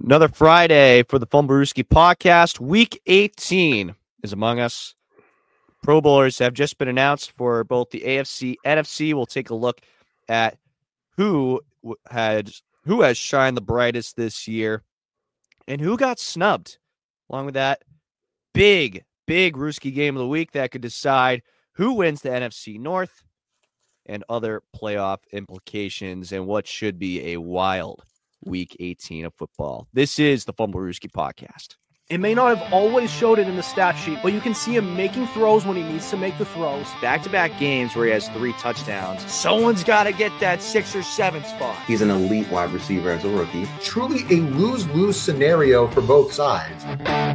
Another Friday for the Fumblerooski podcast. Week 18 is among us. Pro Bowlers have just been announced for both the AFC, NFC. We'll take a look at who has shined the brightest this year and who got snubbed. Along with that, big Rooski game of the week that could decide who wins the NFC North and other playoff implications and what should be a wild Week 18 of football. This is the Fumblerooski podcast. It may not have always showed it in the stat sheet, but you can see him making throws when he needs to make the throws. Back-to-back games where he has 3 touchdowns. Someone's got to get that 6 or 7 spot. He's an elite wide receiver as a rookie. Truly a lose-lose scenario for both sides.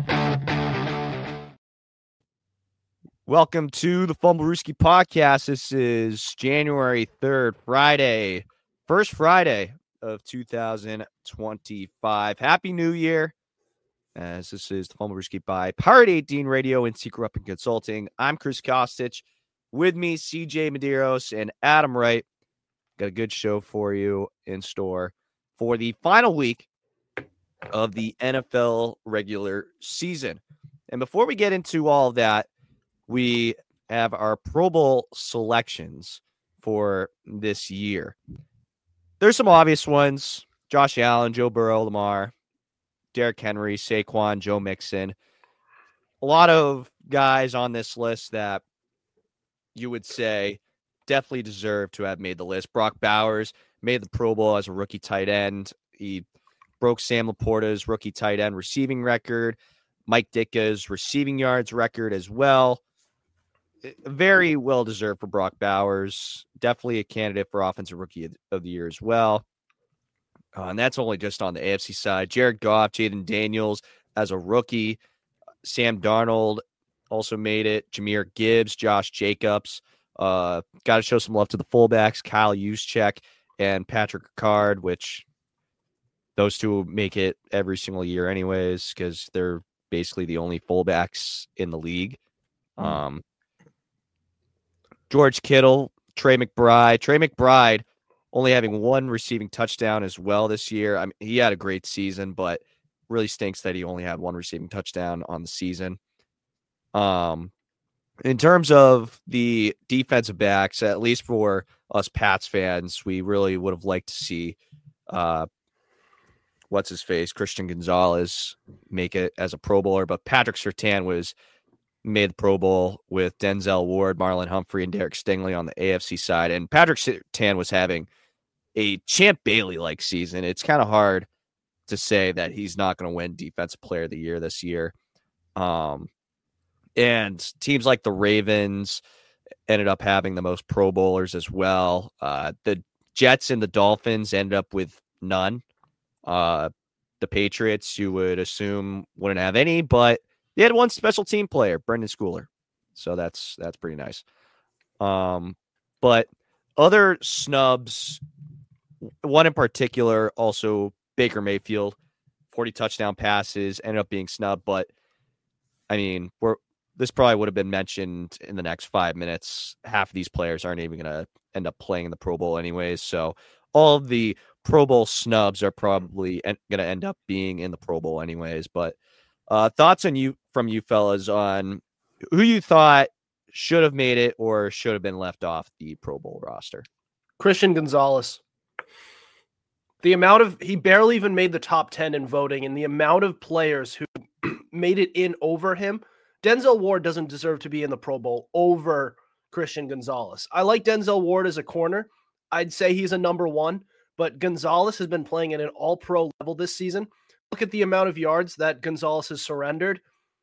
Welcome to the Fumblerooski podcast. This is January 3rd, Friday. First Friday of 2025. Happy New Year. As this is the Fumblerooski by Pirate 18 Radio and Secret Weapon Consulting. I'm Chris Kostic. With me, CJ Medeiros and Adam Wright. Got a good show for you in store for the final week of the NFL regular season. And before we get into all of that, we have our Pro Bowl selections for this year. There's some obvious ones. Josh Allen, Joe Burrow, Lamar, Derrick Henry, Saquon, Joe Mixon. A lot of guys on this list that you would say definitely deserve to have made the list. Brock Bowers made the Pro Bowl as a rookie tight end. He broke Sam Laporta's rookie tight end receiving record. Mike Ditka's receiving yards record as well. Very well deserved for Brock Bowers. Definitely a candidate for Offensive Rookie of the Year as well. And that's only just on the AFC side. Jared Goff, Jaden Daniels as a rookie. Sam Darnold also made it. Jahmyr Gibbs, Josh Jacobs. Got to show some love to the fullbacks, Kyle Juszczyk and Patrick Ricard, which those two make it every single year anyways because they're basically the only fullbacks in the league. George Kittle, Trey McBride only having 1 receiving touchdown as well this year. I mean, he had a great season, but really stinks that he only had 1 receiving touchdown on the season. In terms of the defensive backs, at least for us Pats fans, we really would have liked to see Christian Gonzalez make it as a Pro Bowler, but Patrick Surtain made the Pro Bowl with Denzel Ward, Marlon Humphrey, and Derek Stingley on the AFC side. And Patrick Surtain was having a Champ Bailey-like season. It's kind of hard to say that he's not going to win Defensive Player of the Year this year. And teams like the Ravens ended up having the most Pro Bowlers as well. The Jets and the Dolphins ended up with none. The Patriots, you would assume, wouldn't have any, but they had 1 special team player, Brendan Schooler. So that's pretty nice. But other snubs, one in particular, also Baker Mayfield, 40 touchdown passes, ended up being snubbed. But, I mean, this probably would have been mentioned in the next 5 minutes. Half of these players aren't even going to end up playing in the Pro Bowl anyways. So all of the Pro Bowl snubs are probably going to end up being in the Pro Bowl anyways. But thoughts from you fellas on who you thought should have made it or should have been left off the Pro Bowl roster? Christian Gonzalez. He barely even made the top 10 in voting, and the amount of players who made it in over him. Denzel Ward doesn't deserve to be in the Pro Bowl over Christian Gonzalez. I like Denzel Ward as a corner. I'd say he's a number 1, but Gonzalez has been playing at an all-pro level this season. Look at the amount of yards that Gonzalez has surrendered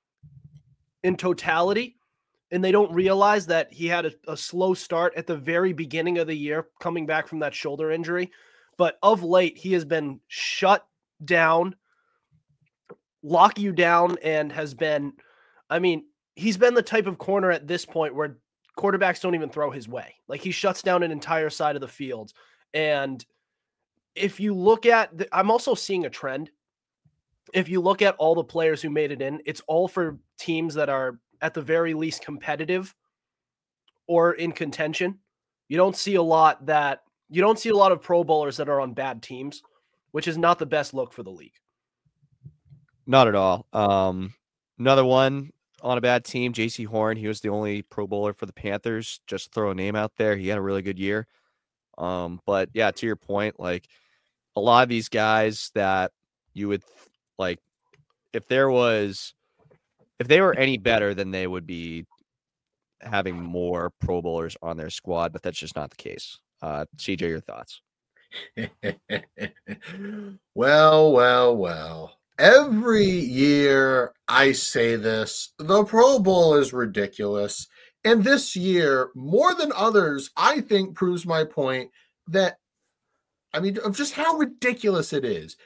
in totality, and they don't realize that he had a slow start at the very beginning of the year coming back from that shoulder injury. But of late, he has been shut down, lock you down, and he's been the type of corner at this point where quarterbacks don't even throw his way. Like, he shuts down an entire side of the field. And if you look at, I'm also seeing a trend. If you look at all the players who made it in, it's all for teams that are at the very least competitive or in contention. You don't see a lot of Pro Bowlers that are on bad teams, which is not the best look for the league. Not at all. Another one on a bad team, J.C. Horn. He was the only Pro Bowler for the Panthers. Just throw a name out there. He had a really good year. But yeah, to your point, like a lot of these guys that you would like, if they were any better, then they would be having more Pro Bowlers on their squad, but that's just not the case. CJ, your thoughts? Well. Every year I say this, the Pro Bowl is ridiculous. And this year, more than others, I think proves my point that, of just how ridiculous it is.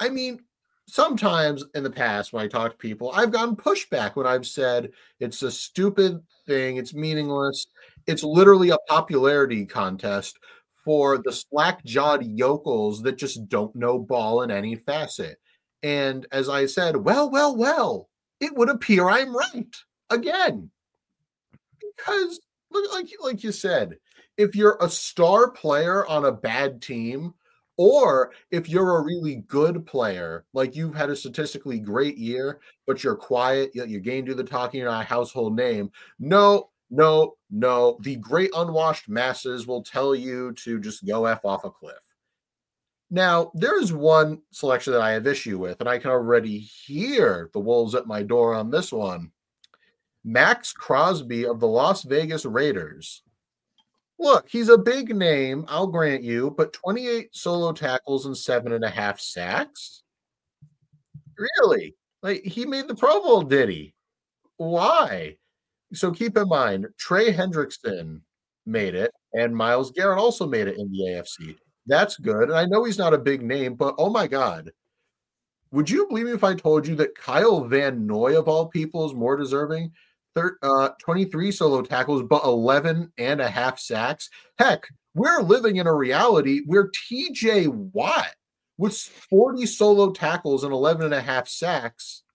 Sometimes in the past when I talk to people, I've gotten pushback when I've said it's a stupid thing, it's meaningless, it's literally a popularity contest for the slack-jawed yokels that just don't know ball in any facet. And as I said, well, it would appear I'm right again. Because, like you said, if you're a star player on a bad team, or if you're a really good player, like you've had a statistically great year, but you're quiet, your game do the talking, you're not a household name. No. The great unwashed masses will tell you to just go F off a cliff. Now, there is one selection that I have issue with, and I can already hear the wolves at my door on this one. Max Crosby of the Las Vegas Raiders. Look, he's a big name, I'll grant you, but 28 solo tackles and 7.5 sacks? Really? Like, he made the Pro Bowl, did he? Why? So keep in mind, Trey Hendrickson made it, and Myles Garrett also made it in the AFC. That's good. And I know he's not a big name, but oh my God. Would you believe me if I told you that Kyle Van Noy, of all people, is more deserving? 23 solo tackles, but 11.5 sacks. Heck, we're living in a reality where TJ Watt, with 40 solo tackles and 11.5 sacks,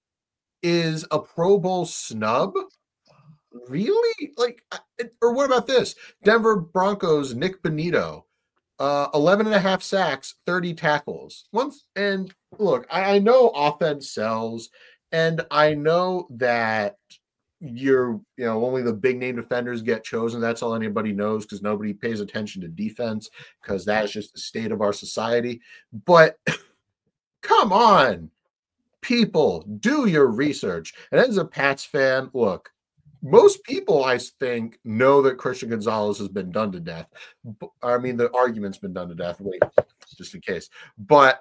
is a Pro Bowl snub? Really? Or what about this? Denver Broncos, Nick Bonito. 11.5 sacks, 30 tackles. And look, I know offense sells, and I know that only the big name defenders get chosen. That's all anybody knows because nobody pays attention to defense because that's just the state of our society. But come on, people, do your research. And as a Pats fan, look, most people, I think, know that Christian Gonzalez has been done to death. The argument's been done to death. Wait, just in case. But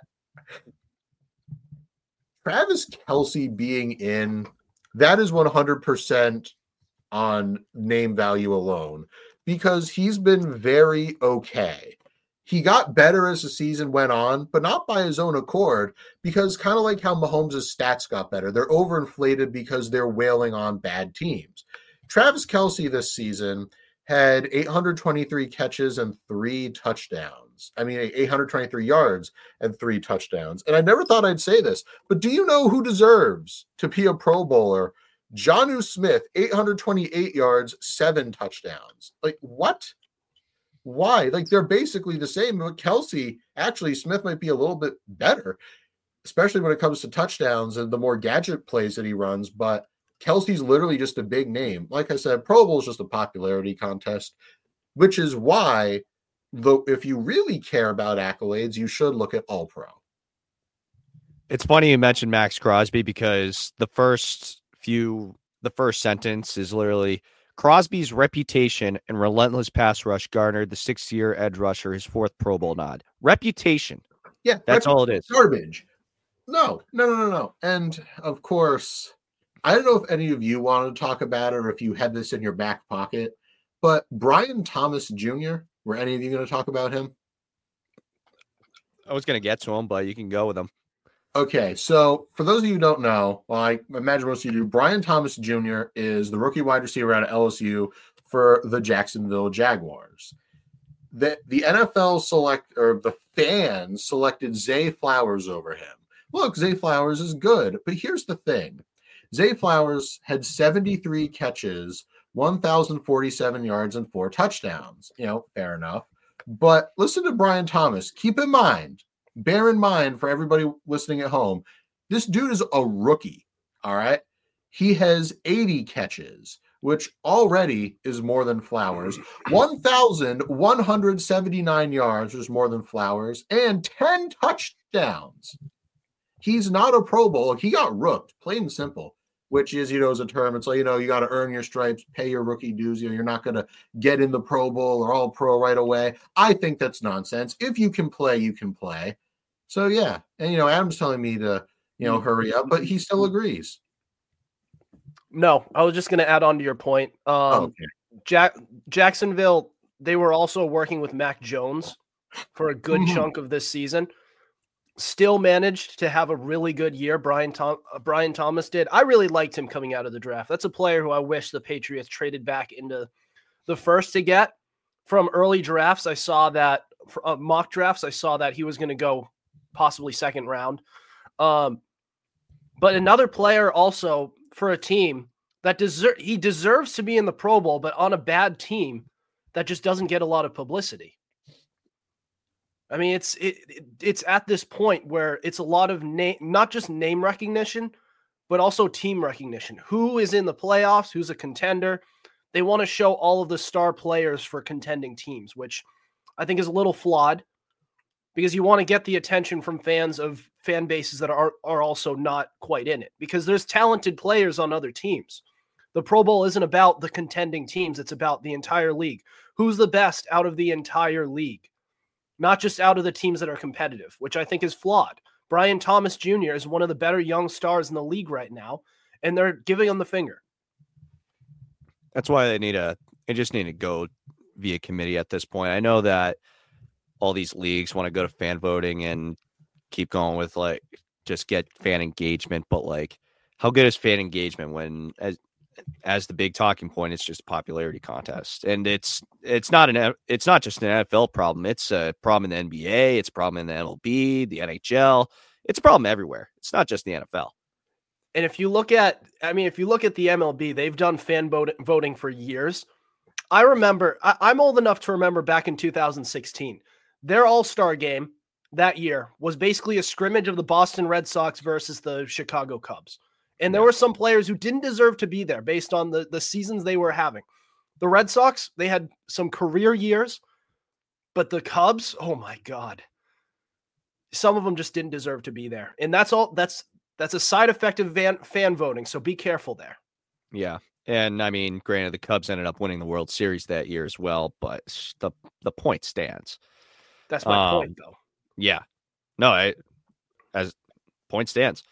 Travis Kelce being in, that is 100% on name value alone because he's been very okay. He got better as the season went on, but not by his own accord because kind of like how Mahomes' stats got better. They're overinflated because they're wailing on bad teams. Travis Kelce this season had 823 catches and 3 touchdowns. 823 yards and 3 touchdowns. And I never thought I'd say this, but do you know who deserves to be a Pro Bowler? Jonnu Smith, 828 yards, 7 touchdowns. What? Why? They're basically the same. But Kelce, actually, Smith might be a little bit better, especially when it comes to touchdowns and the more gadget plays that he runs. But Kelce's literally just a big name. Like I said, Pro Bowl is just a popularity contest, which is why, if you really care about accolades, you should look at All-Pro. It's funny you mentioned Max Crosby because the first sentence is literally Crosby's reputation and relentless pass rush garnered the 6th-year edge rusher his 4th Pro Bowl nod. Reputation. Yeah. That's all it is. Garbage. No. And of course, I don't know if any of you want to talk about it or if you had this in your back pocket, but Brian Thomas Jr., were any of you going to talk about him? I was going to get to him, but you can go with him. Okay, so for those of you who don't know, well, I imagine most of you do, Brian Thomas Jr. is the rookie wide receiver out of LSU for the Jacksonville Jaguars. The NFL the fans selected Zay Flowers over him. Look, Zay Flowers is good, but here's the thing. Zay Flowers had 73 catches, 1,047 yards, and 4 touchdowns. Fair enough. But listen to Brian Thomas. Bear in mind for everybody listening at home, This dude is a rookie. All right. He has 80 catches, which already is more than Flowers. 1,179 yards is more than Flowers, and 10 touchdowns. He's not a Pro Bowl. He got rooked, plain and simple, which is, is a term. It's like, you got to earn your stripes, pay your rookie dues. You're not going to get in the Pro Bowl or all pro right away. I think that's nonsense. If you can play, you can play. So, yeah. And, Adam's telling me to, hurry up, but he still agrees. No, I was just going to add on to your point. Okay. Jacksonville, they were also working with Mac Jones for a good chunk of this season. Still managed to have a really good year. Brian Thomas did. I really liked him coming out of the draft. That's a player who I wish the Patriots traded back into the first to get. From early drafts, I saw that mock drafts, I saw that he was going to go possibly second round. But another player also for a team that he deserves to be in the Pro Bowl, but on a bad team that just doesn't get a lot of publicity. I mean, it's at this point where it's a lot of not just name recognition, but also team recognition. Who is in the playoffs? Who's a contender? They want to show all of the star players for contending teams, which I think is a little flawed because you want to get the attention from fans of fan bases that are also not quite in it, because there's talented players on other teams. The Pro Bowl isn't about the contending teams. It's about the entire league. Who's the best out of the entire league? Not just out of the teams that are competitive, which I think is flawed. Brian Thomas Jr. is one of the better young stars in the league right now, and they're giving him the finger. That's why they just need to go via committee at this point. I know that all these leagues want to go to fan voting and keep going with just get fan engagement, but how good is fan engagement when as the big talking point, it's just a popularity contest, and it's not just an NFL problem. It's a problem in the NBA. It's a problem in the MLB, the NHL. It's a problem everywhere. It's not just the NFL. And if you look at the MLB, they've done fan voting for years. I remember, I'm old enough to remember back in 2016, their All-Star game that year was basically a scrimmage of the Boston Red Sox versus the Chicago Cubs. And there were some players who didn't deserve to be there based on the seasons they were having. The Red Sox, they had some career years, but the Cubs, oh my God. Some of them just didn't deserve to be there. And that's a side effect of fan voting, so be careful there. Yeah. And I mean, granted, the Cubs ended up winning the World Series that year as well, but the point stands. That's my point, though. Yeah. No, as point stands.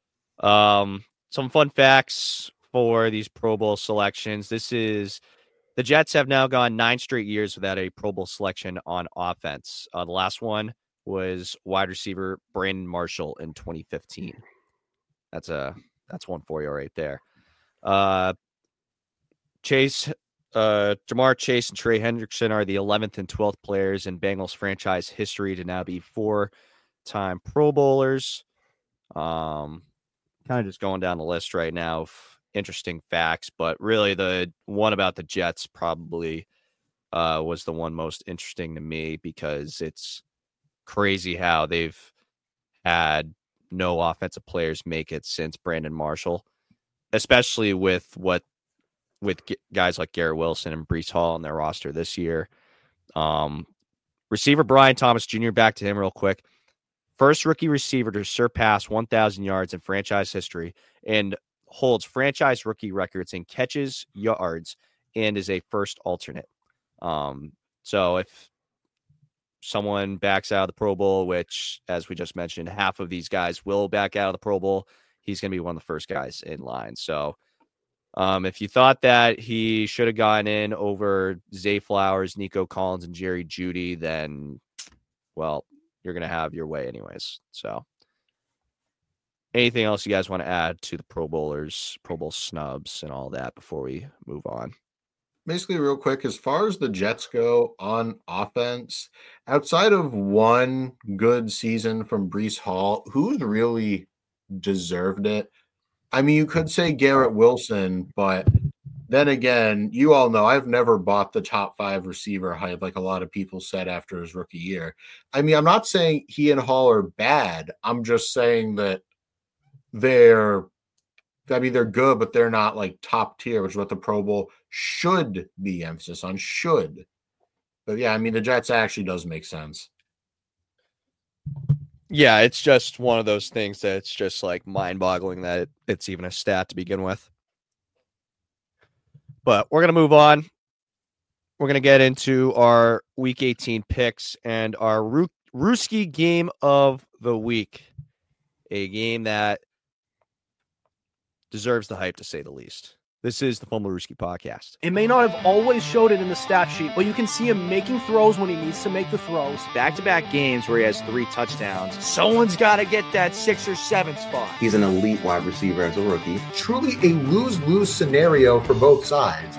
Some fun facts for these Pro Bowl selections. The Jets have now gone 9 straight years without a Pro Bowl selection on offense. The last one was wide receiver Brandon Marshall in 2015. That's one for you right there. Jamar Chase and Trey Hendrickson are the 11th and 12th players in Bengals franchise history to now be 4-time Pro Bowlers. Kind of just going down the list right now of interesting facts, but really the one about the Jets probably was the one most interesting to me because it's crazy how they've had no offensive players make it since Brandon Marshall, especially with guys like Garrett Wilson and Breece Hall on their roster this year. Receiver Brian Thomas Jr., back to him real quick. First rookie receiver to surpass 1,000 yards in franchise history and holds franchise rookie records in catches, yards, and is a first alternate. So if someone backs out of the Pro Bowl, which, as we just mentioned, half of these guys will back out of the Pro Bowl, he's going to be one of the first guys in line. So if you thought that he should have gone in over Zay Flowers, Nico Collins, and Jerry Jeudy, then, well, you're going to have your way anyways. So anything else you guys want to add to the Pro Bowlers, Pro Bowl snubs and all that before we move on? Basically, real quick, as far as the Jets go on offense, outside of one good season from Breece Hall, who's really deserved it? I mean, you could say Garrett Wilson, but then again, you all know I've never bought the top 5 receiver hype like a lot of people said after his rookie year. I mean, I'm not saying he and Hall are bad. I'm just saying that they're good, but they're not like top tier, which is what the Pro Bowl should be. Emphasis on should. But yeah, I mean, the Jets actually does make sense. Yeah, it's just one of those things that's just like mind-boggling that it's even a stat to begin with. But we're going to move on. We're going to get into our Week 18 picks and our Ruski game of the week. A game that deserves the hype, to say the least. This is the Fumblerooski podcast. It may not have always showed it in the stat sheet, but you can see him making throws when he needs to make the throws. Back-to-back games where he has 3 touchdowns. Someone's got to get that 6 or 7 spot. He's an elite wide receiver as a rookie. Truly a lose-lose scenario for both sides.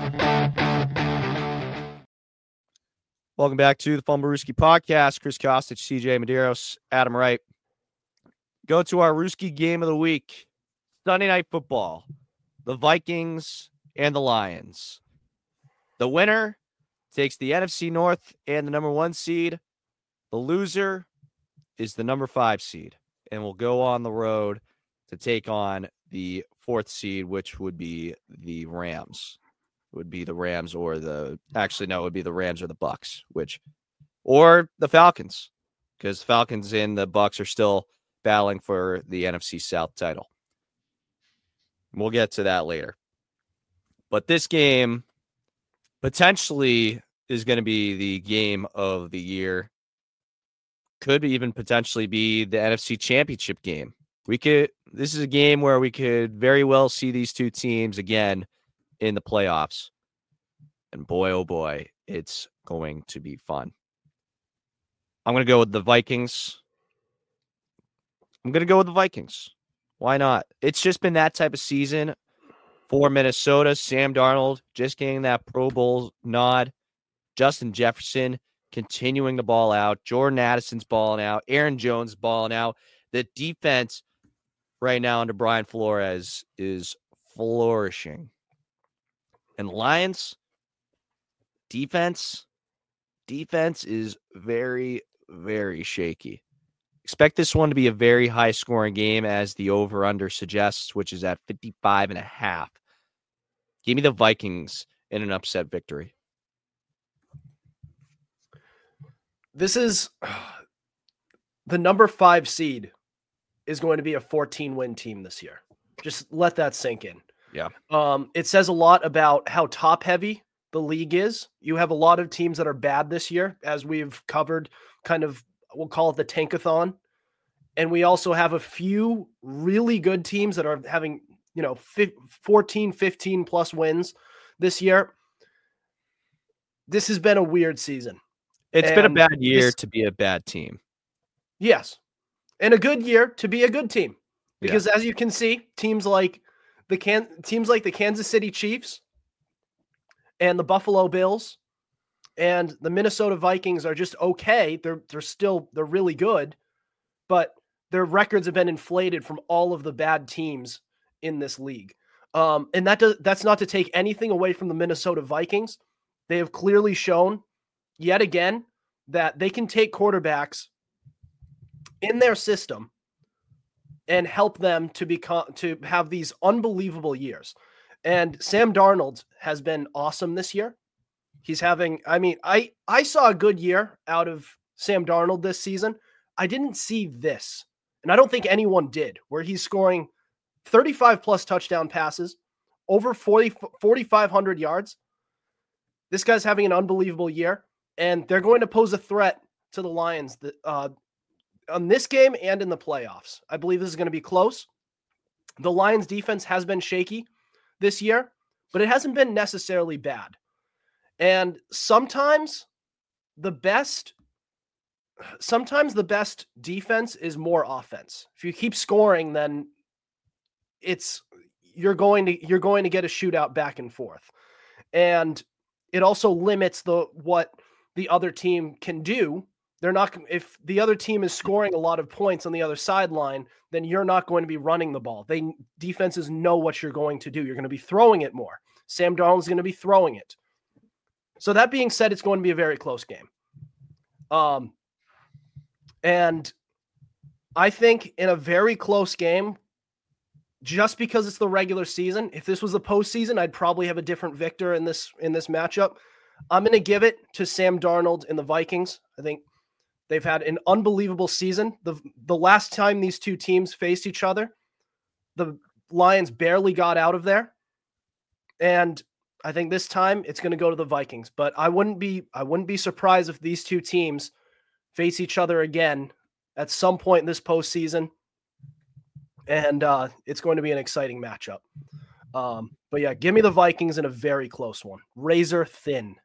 Welcome back to the Fumblerooski podcast. Chris Kostic, CJ Medeiros, Adam Wright. Go to our Rooski game of the week. Sunday Night Football. The Vikings and the Lions. The winner takes the NFC North and the number 1 seed. The loser is the number 5 seed and will go on the road to take on the 4th seed, which would be the Rams. It would be the Rams it would be the Rams or the Bucks, or the Falcons, because Falcons and the Bucks are still battling for the NFC South title. We'll get to that later. But this game potentially is going to be the game of the year. Could even potentially be the NFC Championship game. This is a game where we could very well see these two teams again in the playoffs. And boy, oh boy, it's going to be fun. I'm going to go with the Vikings. Why not? It's just been that type of season for Minnesota. Sam Darnold just getting that Pro Bowl nod. Justin Jefferson continuing to ball out. Jordan Addison's balling out. Aaron Jones balling out. The defense right now under Brian Flores is flourishing. And Lions defense is very, very shaky. Expect this one to be a very high-scoring game, as the over-under suggests, which is at 55.5. Give me the Vikings in an upset victory. This is the number 5 seed is going to be a 14-win team this year. Just let that sink in. Yeah. It says a lot about how top-heavy the league is. You have a lot of teams that are bad this year, as we've covered kind of, we'll call it the tankathon. And we also have a few really good teams that are having, 14, 15 plus wins this year. This has been a weird season. It's been a bad year to be a bad team. Yes. And a good year to be a good team. Because as you can see, teams like the Kansas City Chiefs and the Buffalo Bills and the Minnesota Vikings are just okay. They're really good, but their records have been inflated from all of the bad teams in this league. And that's not to take anything away from the Minnesota Vikings. They have clearly shown yet again that they can take quarterbacks in their system and help them to have these unbelievable years. And Sam Darnold has been awesome this year. He's having, I saw a good year out of Sam Darnold this season. I didn't see this, and I don't think anyone did, where he's scoring 35 plus touchdown passes, over 4,500 yards. This guy's having an unbelievable year, and they're going to pose a threat to the Lions on this game and in the playoffs. I believe this is going to be close. The Lions defense has been shaky this year, but it hasn't been necessarily bad. And sometimes the best defense is more offense. If you keep scoring, then you're going to get a shootout back and forth. And it also limits what the other team can do. If the other team is scoring a lot of points on the other sideline, then you're not going to be running the ball. Defenses know what you're going to do. You're going to be throwing it more. Sam Darnold's going to be throwing it. So that being said, it's going to be a very close game. And I think in a very close game, just because it's the regular season. If this was the postseason, I'd probably have a different victor in this matchup. I'm going to give it to Sam Darnold and the Vikings. I think they've had an unbelievable season. The last time these two teams faced each other, the Lions barely got out of there. And I think this time it's going to go to the Vikings, but I wouldn't be surprised if these two teams face each other again at some point in this postseason. And it's going to be an exciting matchup. But yeah, give me the Vikings in a very close one. Razor thin.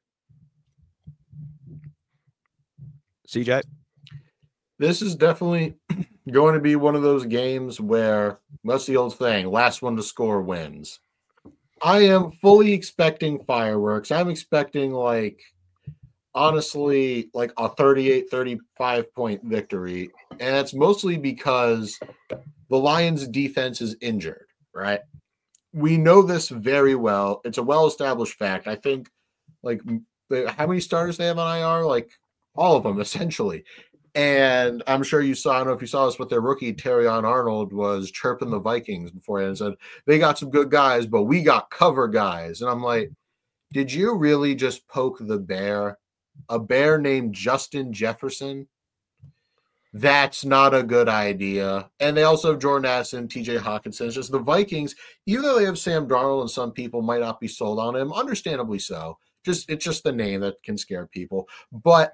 CJ? This is definitely going to be one of those games where, that's the old thing, last one to score wins. I am fully expecting fireworks. I'm expecting, honestly, a 38-35 point victory. And it's mostly because the Lions defense is injured, right? We know this very well. It's a well-established fact. I think, how many starters they have on IR? All of them, essentially. And I'm sure you saw, I don't know if you saw this, but their rookie, Terrion Arnold, was chirping the Vikings beforehand and said, they got some good guys, but we got cover guys. And I'm like, did you really just poke the bear? A bear named Justin Jefferson? That's not a good idea. And they also have Jordan Addison, TJ Hawkinson. It's just the Vikings, even though they have Sam Darnold and some people might not be sold on him, understandably so. It's just the name that can scare people. But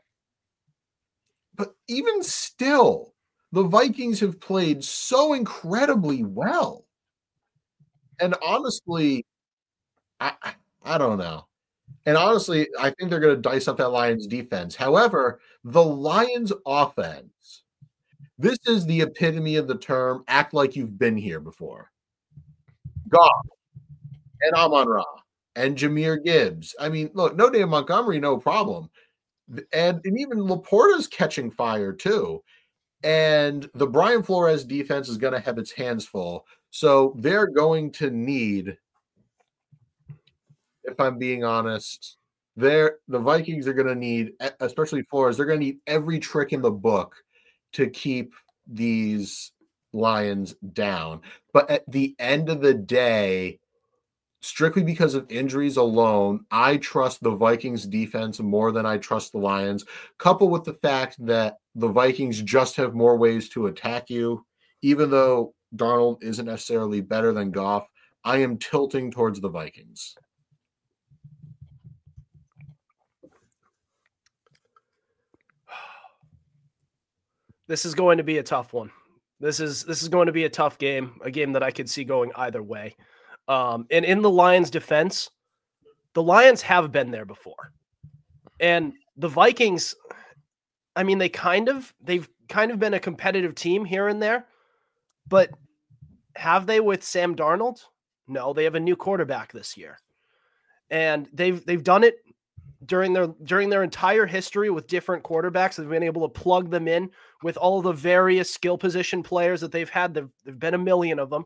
even still, the Vikings have played so incredibly well. And honestly, I don't know. And honestly, I think they're going to dice up that Lions defense. However, the Lions offense, this is the epitome of the term, act like you've been here before. Goff and Amon-Ra and Jahmyr Gibbs. I mean, look, no Dave Montgomery, no problem. And even Laporta's catching fire too. And the Brian Flores defense is going to have its hands full. So they're going to need, if I'm being honest, the Vikings are going to need, especially Flores, they're going to need every trick in the book to keep these Lions down. But at the end of the day, strictly because of injuries alone, I trust the Vikings defense more than I trust the Lions, coupled with the fact that the Vikings just have more ways to attack you. Even though Darnold isn't necessarily better than Goff, I am tilting towards the Vikings. This is going to be a tough one. This is going to be a tough game, a game that I could see going either way. And in the Lions' defense, the Lions have been there before. And the Vikings, I mean, they've kind of been a competitive team here and there, but have they with Sam Darnold? No, they have a new quarterback this year. And they've done it during their entire history with different quarterbacks. They've been able to plug them in with all the various skill position players that they've had. There've been a million of them.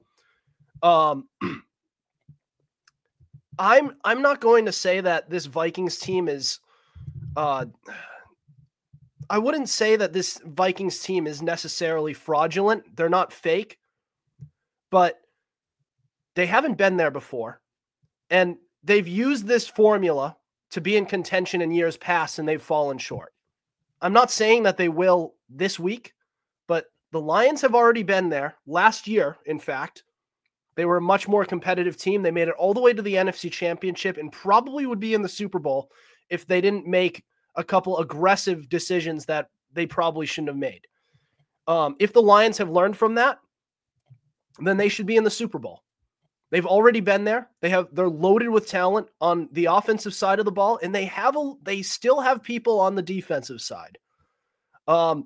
I'm not going to say that this Vikings team is I wouldn't say that this Vikings team is necessarily fraudulent. They're not fake, but they haven't been there before. And they've used this formula to be in contention in years past, and they've fallen short. I'm not saying that they will this week, but the Lions have already been there last year. In fact, they were a much more competitive team. They made it all the way to the NFC Championship and probably would be in the Super Bowl if they didn't make a couple aggressive decisions that they probably shouldn't have made. If the Lions have learned from that, then they should be in the Super Bowl. They've already been there. They're loaded with talent on the offensive side of the ball, and they still have people on the defensive side. I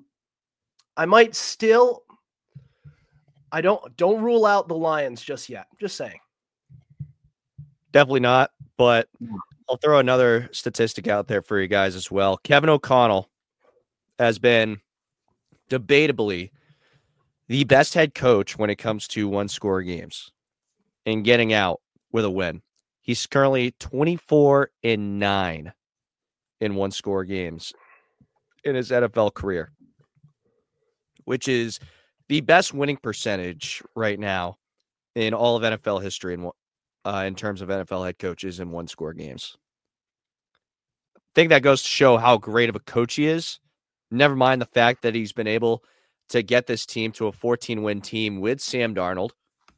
don't rule out the Lions just yet. Just saying. Definitely not, but I'll throw another statistic out there for you guys as well. Kevin O'Connell has been debatably the best head coach when it comes to one-score games and getting out with a win. He's currently 24-9 in one-score games in his NFL career, which is the best winning percentage right now in all of NFL history in terms of NFL head coaches in one-score games. I think that goes to show how great of a coach he is. Never mind the fact that he's been able to get this team to a 14-win team with Sam Darnold.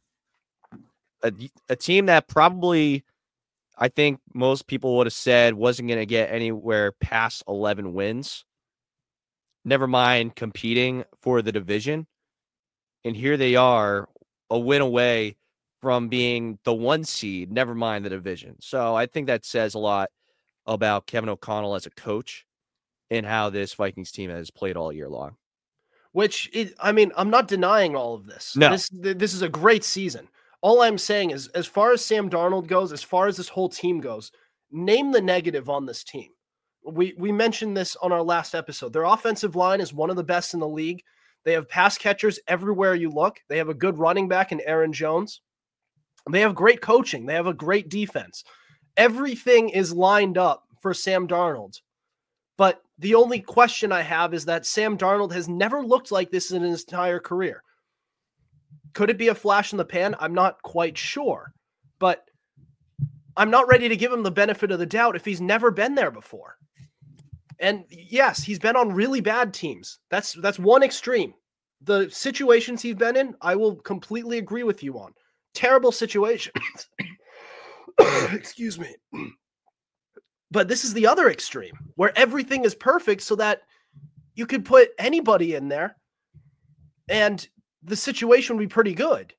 A team that probably, I think most people would have said, wasn't going to get anywhere past 11 wins. Never mind competing for the division. And here they are, a win away from being the 1 seed, never mind the division. So I think that says a lot about Kevin O'Connell as a coach and how this Vikings team has played all year long. I'm not denying all of this. No. This is a great season. All I'm saying is, as far as Sam Darnold goes, as far as this whole team goes, name the negative on this team. We mentioned this on our last episode. Their offensive line is one of the best in the league. They have pass catchers everywhere you look. They have a good running back in Aaron Jones. They have great coaching. They have a great defense. Everything is lined up for Sam Darnold. But the only question I have is that Sam Darnold has never looked like this in his entire career. Could it be a flash in the pan? I'm not quite sure. But I'm not ready to give him the benefit of the doubt if he's never been there before. And yes, he's been on really bad teams. That's one extreme. The situations he's been in, I will completely agree with you on. Terrible situations. Excuse me. But this is the other extreme, where everything is perfect so that you could put anybody in there and the situation would be pretty good.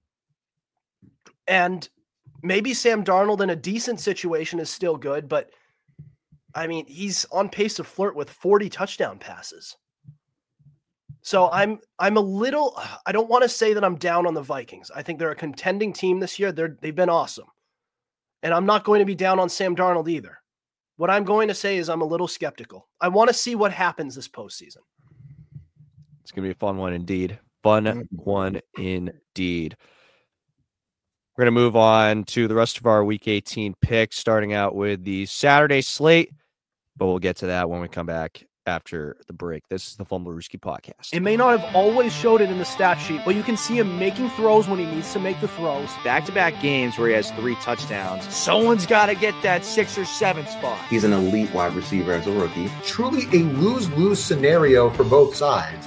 And maybe Sam Darnold in a decent situation is still good, but I mean, he's on pace to flirt with 40 touchdown passes. So I'm a little, I don't want to say that I'm down on the Vikings. I think they're a contending team this year. They've been awesome. And I'm not going to be down on Sam Darnold either. What I'm going to say is I'm a little skeptical. I want to see what happens this postseason. It's going to be a fun one indeed. Fun one indeed. We're going to move on to the rest of our Week 18 picks, starting out with the Saturday slate, but we'll get to that when we come back after the break. This is the Fumblerooski Podcast. It may not have always showed it in the stat sheet, but you can see him making throws when he needs to make the throws. Back-to-back games where he has 3 touchdowns. Someone's got to get that 6 or 7 spot. He's an elite wide receiver as a rookie. Truly a lose-lose scenario for both sides.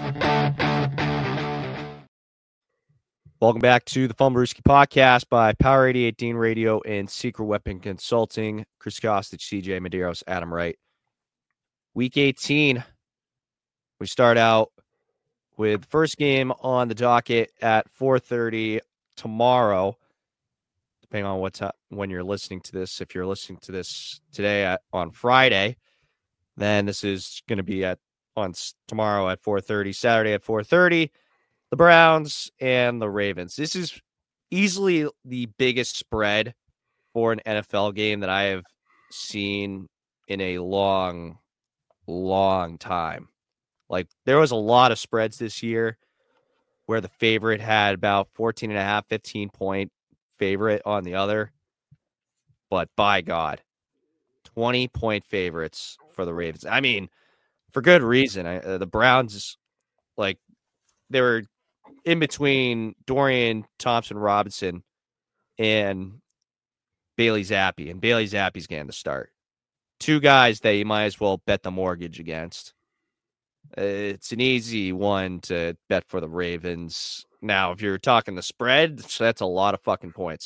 Welcome back to the Fumblerooski Podcast by Power 88 Dean Radio and Secret Weapon Consulting. Chris Kostic, CJ Medeiros, Adam Wright. Week 18, we start out with the first game on the docket at 4:30 tomorrow, depending on when you're listening to this. If you're listening to this today on Friday, then this is going to be on tomorrow at 4:30, Saturday at 4:30. The Browns and the Ravens. This is easily the biggest spread for an NFL game that I have seen in a long time. Like, there was a lot of spreads this year where the favorite had about 14.5, 15-point favorite on the other. But by God, 20-point favorites for the Ravens. I mean, for good reason. The Browns, like, they were in between Dorian Thompson-Robinson and Bailey Zappi, and Bailey Zappi's getting the start. 2 guys that you might as well bet the mortgage against. It's an easy one to bet for the Ravens. Now, if you're talking the spread, that's a lot of fucking points.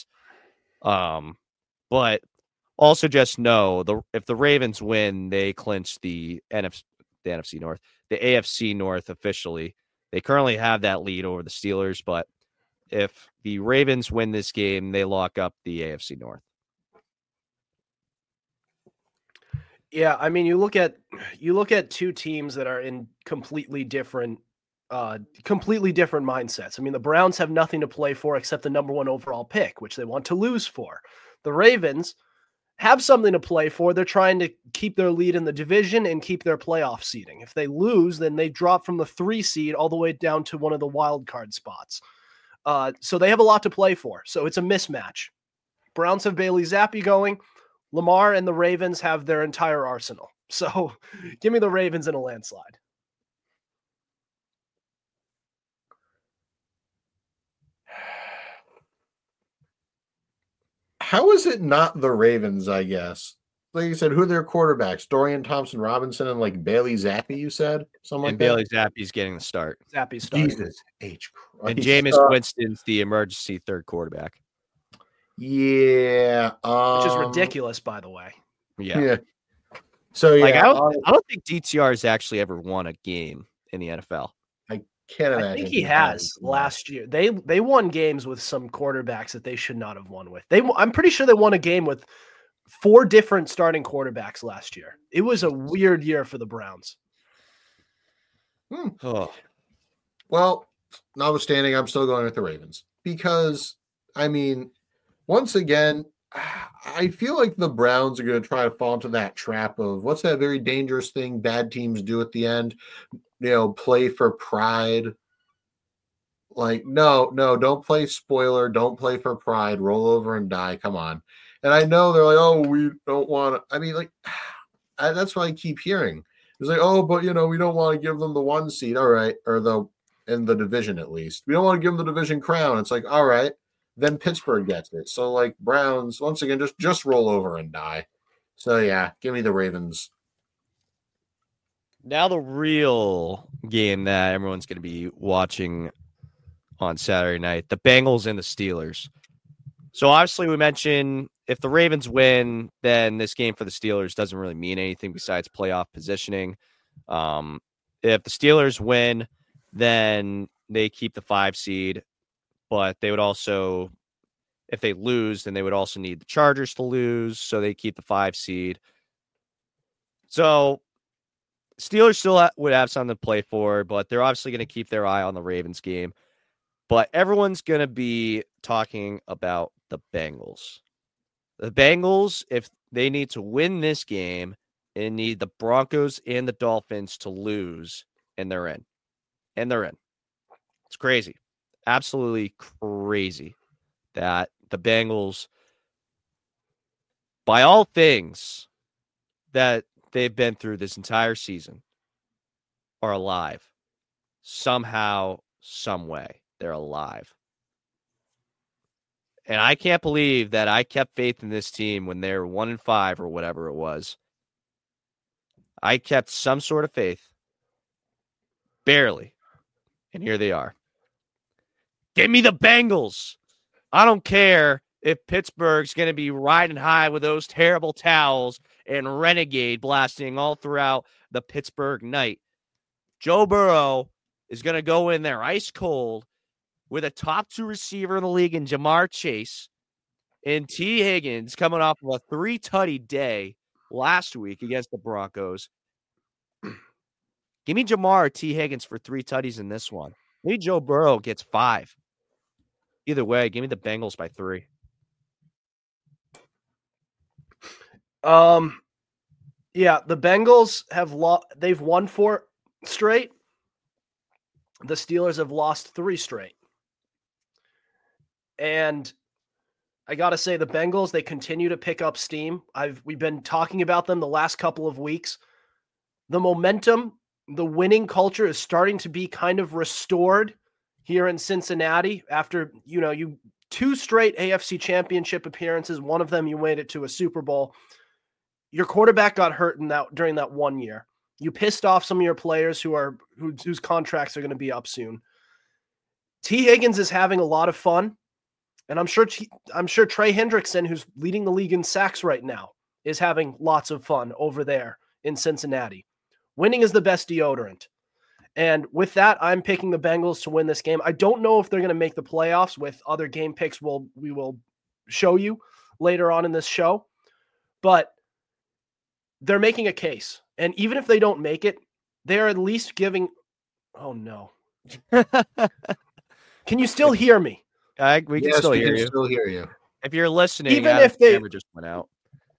But also just know, if the Ravens win, they clinch the NFC North, the AFC North officially. They currently have that lead over the Steelers, but if the Ravens win this game, they lock up the AFC North. Yeah, I mean, you look at 2 teams that are in completely different mindsets. I mean, the Browns have nothing to play for except the number 1 overall pick, which they want to lose for. The Ravens have something to play for. They're trying to keep their lead in the division and keep their playoff seeding. If they lose, then they drop from the 3 seed all the way down to one of the wild card spots. So they have a lot to play for. So it's a mismatch. Browns have Bailey Zappi going. Lamar and the Ravens have their entire arsenal. So give me the Ravens in a landslide. How is it not the Ravens, I guess? Like you said, who are their quarterbacks? Dorian Thompson-Robinson and like Bailey Zappi, you said? Something like And that? Bailey Zappi's getting the start. Zappy starting. Jesus H. Christ. And Jameis Winston's the emergency third quarterback. Yeah. Which is ridiculous, by the way. Yeah. So, yeah. Like, I don't think DTR has actually ever won a game in the NFL. I can't imagine. I think he has last year. They won games with some quarterbacks that they should not have won with. I'm pretty sure they won a game with 4 different starting quarterbacks last year. It was a weird year for the Browns. Oh. Well, notwithstanding, I'm still going with the Ravens because, I mean, once again, I feel like the Browns are going to try to fall into that trap of what's that very dangerous thing bad teams do at the end? Play for pride. Like, no, don't play spoiler. Don't play for pride. Roll over and die. Come on. And I know they're like, oh, we don't want to. I mean, like, that's what I keep hearing. It's like, oh, but, we don't want to give them the 1 seed. All right. Or in the division, at least. We don't want to give them the division crown. It's like, all right. Then Pittsburgh gets it. So, like, Browns, once again, just roll over and die. So, yeah, give me the Ravens. Now the real game that everyone's going to be watching on Saturday night, the Bengals and the Steelers. So, obviously, we mentioned if the Ravens win, then this game for the Steelers doesn't really mean anything besides playoff positioning. If the Steelers win, then they keep the 5 seed. But they would also, if they lose, then they would also need the Chargers to lose, so they keep the 5 seed. So Steelers still would have something to play for, but they're obviously going to keep their eye on the Ravens game. But everyone's going to be talking about the Bengals. The Bengals, if they need to win this game and need the Broncos and the Dolphins to lose, and they're in. And they're in. It's crazy. Absolutely crazy that the Bengals, by all things that they've been through this entire season, are alive. Somehow, some way, they're alive. And I can't believe that I kept faith in this team when they were 1-5 or whatever it was. I kept some sort of faith. Barely. And here they are. Give me the Bengals. I don't care if Pittsburgh's going to be riding high with those terrible towels and Renegade blasting all throughout the Pittsburgh night. Joe Burrow is going to go in there ice cold with a top 2 receiver in the league in Jamar Chase and T. Higgins coming off of a 3-tutty day last week against the Broncos. Give me Jamar or T. Higgins for 3 tutties in this one. Maybe Joe Burrow gets 5. Either way, give me the Bengals by 3. Yeah, the Bengals they've won 4 straight. The Steelers have lost 3 straight. And I got to say, the Bengals, they continue to pick up steam. We've been talking about them the last couple of weeks. The momentum, the winning culture is starting to be kind of restored here in Cincinnati after, you 2 straight AFC championship appearances. One of them, you made it to a Super Bowl. Your quarterback got hurt during that 1 year. You pissed off some of your players whose contracts are going to be up soon. T. Higgins is having a lot of fun. And I'm sure Trey Hendrickson, who's leading the league in sacks right now, is having lots of fun over there in Cincinnati. Winning is the best deodorant. And with that, I'm picking the Bengals to win this game. I don't know if they're going to make the playoffs. With other game picks we will show you later on in this show. But they're making a case. And even if they don't make it, they're at least giving... Oh, no. Can you still hear me? We can still hear you. Still hear you. If you're listening, even if they camera just went out.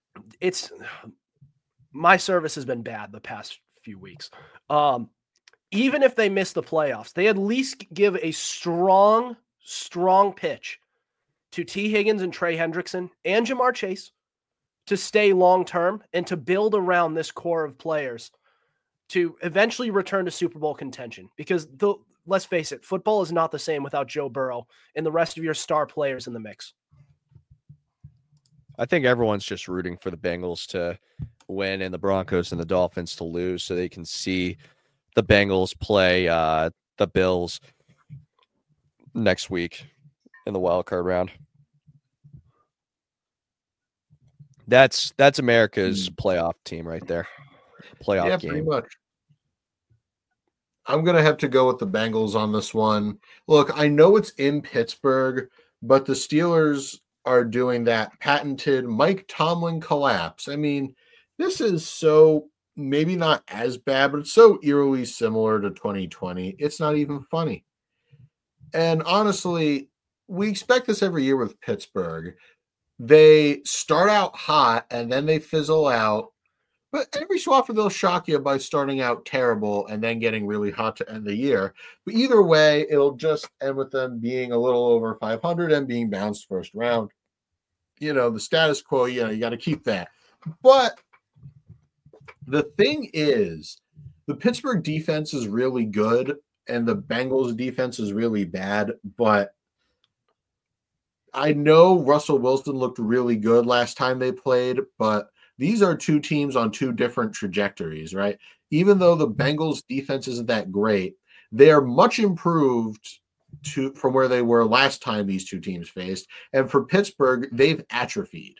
My service has been bad the past few weeks. Even if they miss the playoffs, they at least give a strong pitch to T. Higgins and Trey Hendrickson and Jamar Chase to stay long-term and to build around this core of players to eventually return to Super Bowl contention. Because let's face it, football is not the same without Joe Burrow and the rest of your star players in the mix. I think everyone's just rooting for the Bengals to win and the Broncos and the Dolphins to lose so they can see the Bengals play the Bills next week in the wild card round. That's America's playoff team right there. Playoff game. Pretty much. I'm going to have to go with the Bengals on this one. Look, I know it's in Pittsburgh, but the Steelers are doing that patented Mike Tomlin collapse. I mean, this is so maybe not as bad, but it's so eerily similar to 2020. It's not even funny. And honestly, we expect this every year with Pittsburgh. They start out hot and then they fizzle out. But every so often they'll shock you by starting out terrible and then getting really hot to end the year. But either way, it'll just end with them being a little over 500 and being bounced first round. You know, the status quo, you got to keep that. But the thing is, the Pittsburgh defense is really good and the Bengals defense is really bad. But I know Russell Wilson looked really good last time they played, but these are two teams on two different trajectories, right? Even though the Bengals defense isn't that great, they are much improved from where they were last time these two teams faced. And for Pittsburgh, they've atrophied.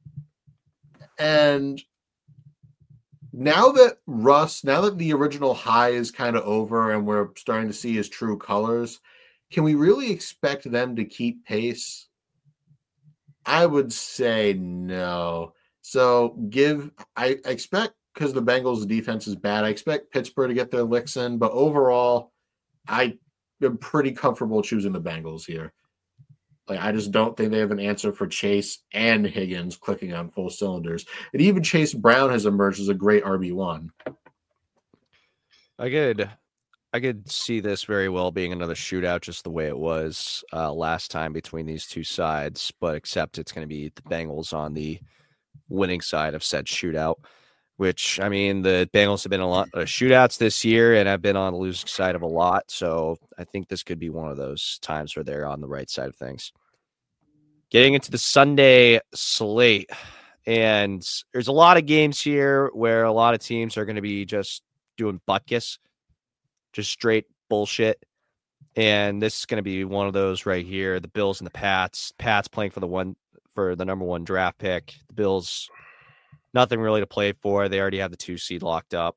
And now that the original high is kind of over and we're starting to see his true colors, can we really expect them to keep pace? I would say no. So I expect, because the Bengals defense is bad, I expect Pittsburgh to get their licks in, but overall, I am pretty comfortable choosing the Bengals here. Like, I just don't think they have an answer for Chase and Higgins clicking on full cylinders. And even Chase Brown has emerged as a great RB1. I could see this very well being another shootout, just the way it was last time between these two sides, but except it's going to be the Bengals on the winning side of said shootout, which, I mean, the Bengals have been a lot of shootouts this year and have been on the losing side of a lot. So I think this could be one of those times where they're on the right side of things. Getting into the Sunday slate, and there's a lot of games here where a lot of teams are going to be just doing butkus, just straight bullshit. And this is going to be one of those right here. The Bills and the Pats playing for the number one draft pick. The Bills, nothing really to play for. They already have the 2 seed locked up.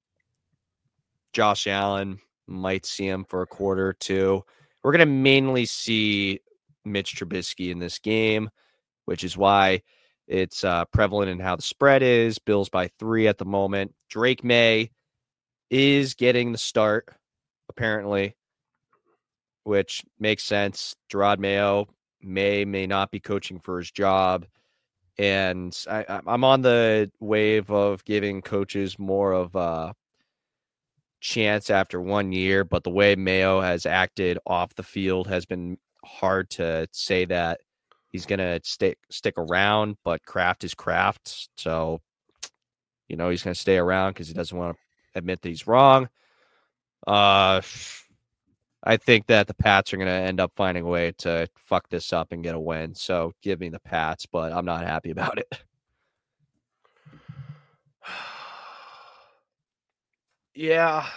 Josh Allen, might see him for a quarter or two. We're going to mainly see Mitch Trubisky in this game, which is why it's prevalent in how the spread is. Bills by 3 at the moment. Drake May is getting the start, apparently, which makes sense. Gerard Mayo may not be coaching for his job. And I'm on the wave of giving coaches more of a chance after 1 year, but the way Mayo has acted off the field has been hard to say that he's going to stick around, but Kraft is Kraft. So, he's going to stay around because he doesn't want to admit that he's wrong. I think that the Pats are going to end up finding a way to fuck this up and get a win. So give me the Pats, but I'm not happy about it. Yeah.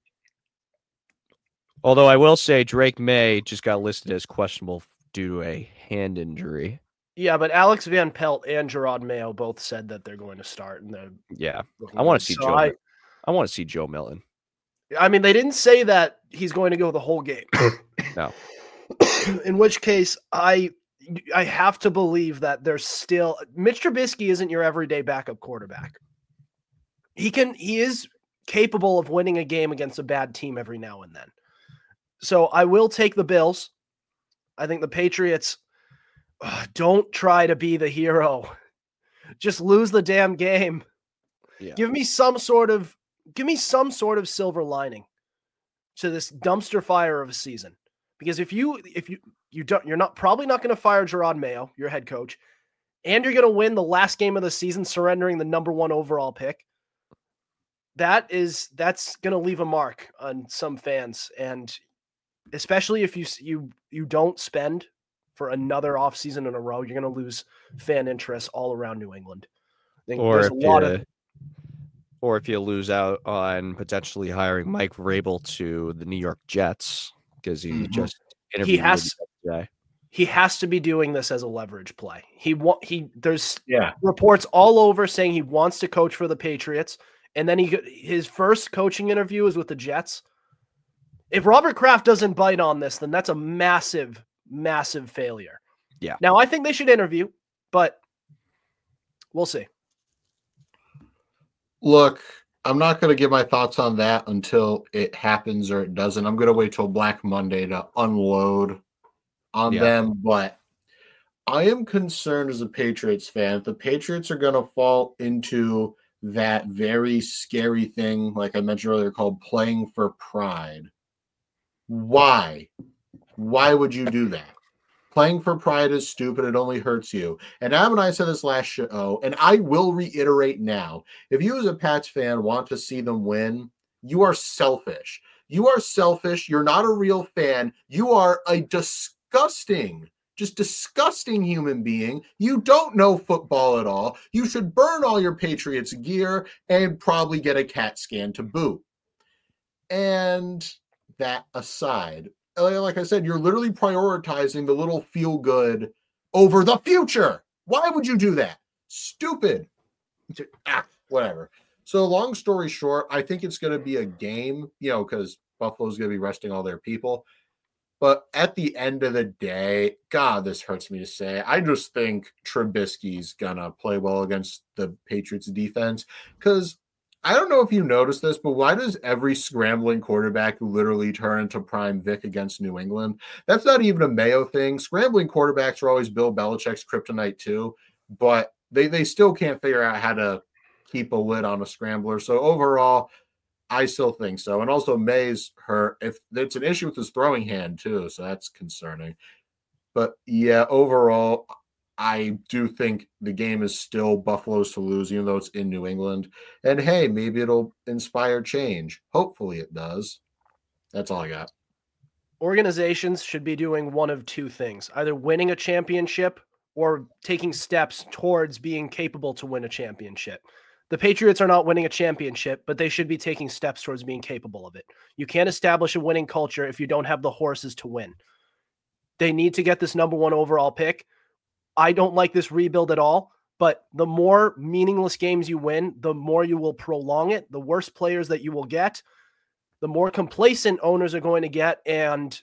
Although I will say Drake May just got listed as questionable due to a hand injury. Yeah, but Alex Van Pelt and Gerard Mayo both said that they're going to start. And I want to see Joe. I want to see Joe Milton. I mean, they didn't say that he's going to go the whole game. No. In which case, I have to believe that there's still Mitch Trubisky isn't your everyday backup quarterback. He is capable of winning a game against a bad team every now and then. So I will take the Bills. I think the Patriots don't try to be the hero. Just lose the damn game. Yeah. Give me some sort of silver lining to this dumpster fire of a season. Because if you don't, you're probably not going to fire Gerard Mayo, your head coach, and you're going to win the last game of the season, surrendering the number 1 overall pick. That's going to leave a mark on some fans, and especially if you don't spend for another offseason in a row, you're going to lose fan interest all around New England. I think Or there's a lot of or if you lose out on potentially hiring Mike Vrabel to the New York Jets because he just interviewed with the guy. He has to be doing this as a leverage play. There's Yeah. reports all over saying he wants to coach for the Patriots, and then his first coaching interview is with the Jets. If Robert Kraft doesn't bite on this, then that's a massive, massive failure. Yeah. Now I think they should interview, but we'll see. Look, I'm not going to give my thoughts on that until it happens or it doesn't. I'm going to wait till Black Monday to unload on them, but I am concerned as a Patriots fan. The Patriots are going to fall into that very scary thing, like I mentioned earlier, called playing for pride. Why? Why would you do that? Playing for pride is stupid. It only hurts you. And Adam and I said this last show, and I will reiterate now. If you as a Pats fan want to see them win, you are selfish. You are selfish. You're not a real fan. You are a disgusting human being. You don't know football at all. You should burn all your Patriots gear and probably get a CAT scan to boot. And that aside, like I said, you're literally prioritizing the little feel good over the future. Why would you do that? Stupid. Whatever. So long story short, I think it's going to be a game, because Buffalo's going to be resting all their people. But at the end of the day, God, this hurts me to say, I just think Trubisky's going to play well against the Patriots defense, because I don't know if you noticed this, but why does every scrambling quarterback literally turn into prime Vic against New England? That's not even a Mayo thing. Scrambling quarterbacks are always Bill Belichick's kryptonite too, but they still can't figure out how to keep a lid on a scrambler. So overall, I still think so. And also May's hurt. If it's an issue with his throwing hand too, so that's concerning. But yeah, overall, I do think the game is still Buffalo's to lose, even though it's in New England. And hey, maybe it'll inspire change. Hopefully it does. That's all I got. Organizations should be doing one of two things, either winning a championship or taking steps towards being capable to win a championship. The Patriots are not winning a championship, but they should be taking steps towards being capable of it. You can't establish a winning culture if you don't have the horses to win. They need to get this number 1 overall pick. I don't like this rebuild at all, but the more meaningless games you win, the more you will prolong it. The worse players that you will get, the more complacent owners are going to get, and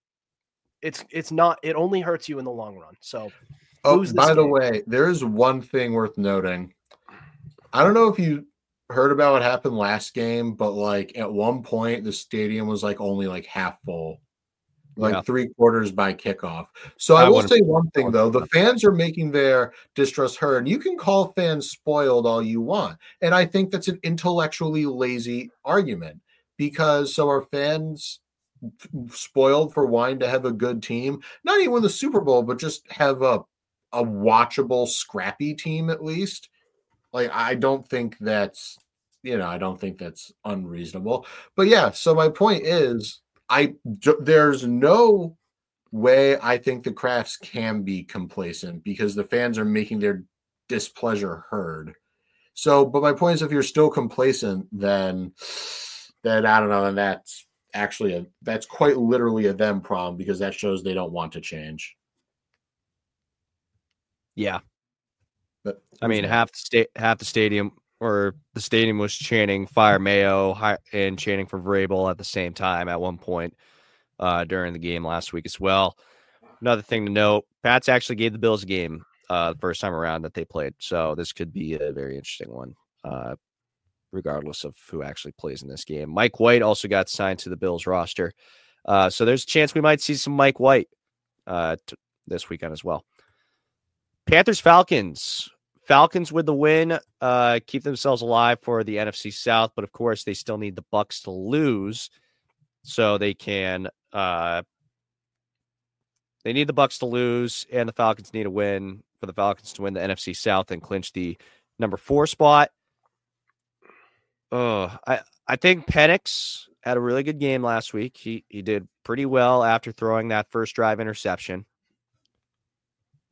it only hurts you in the long run. So, by the way, there's one thing worth noting. I don't know if you heard about what happened last game, but like at one point the stadium was like only like half full. Like 3/4 by kickoff. So I will say one thing, though. The fans are making their distrust heard. And you can call fans spoiled all you want. And I think that's an intellectually lazy argument, because so are fans spoiled for wanting to have a good team? Not even win the Super Bowl, but just have a watchable, scrappy team at least. Like, I don't think that's unreasonable. But yeah, so my point is, there's no way I think the Crafts can be complacent, because the fans are making their displeasure heard. So, but my point is, if you're still complacent, then I don't know, and that's actually that's quite literally a them problem, because that shows they don't want to change. Yeah, but I mean, half the stadium. Or the stadium was chanting "Fire Mayo" and chanting for Vrabel at the same time at one point during the game last week as well. Another thing to note: Pats actually gave the Bills a game the first time around that they played, so this could be a very interesting one, regardless of who actually plays in this game. Mike White also got signed to the Bills roster, so there's a chance we might see some Mike White this weekend as well. Panthers-Falcons. Falcons with the win, keep themselves alive for the NFC South, but of course they still need the Bucs to lose so they can. They need the Bucs to lose, and the Falcons need a win for the Falcons to win the NFC South and clinch the number 4 spot. I think Penix had a really good game last week. He did pretty well after throwing that first drive interception.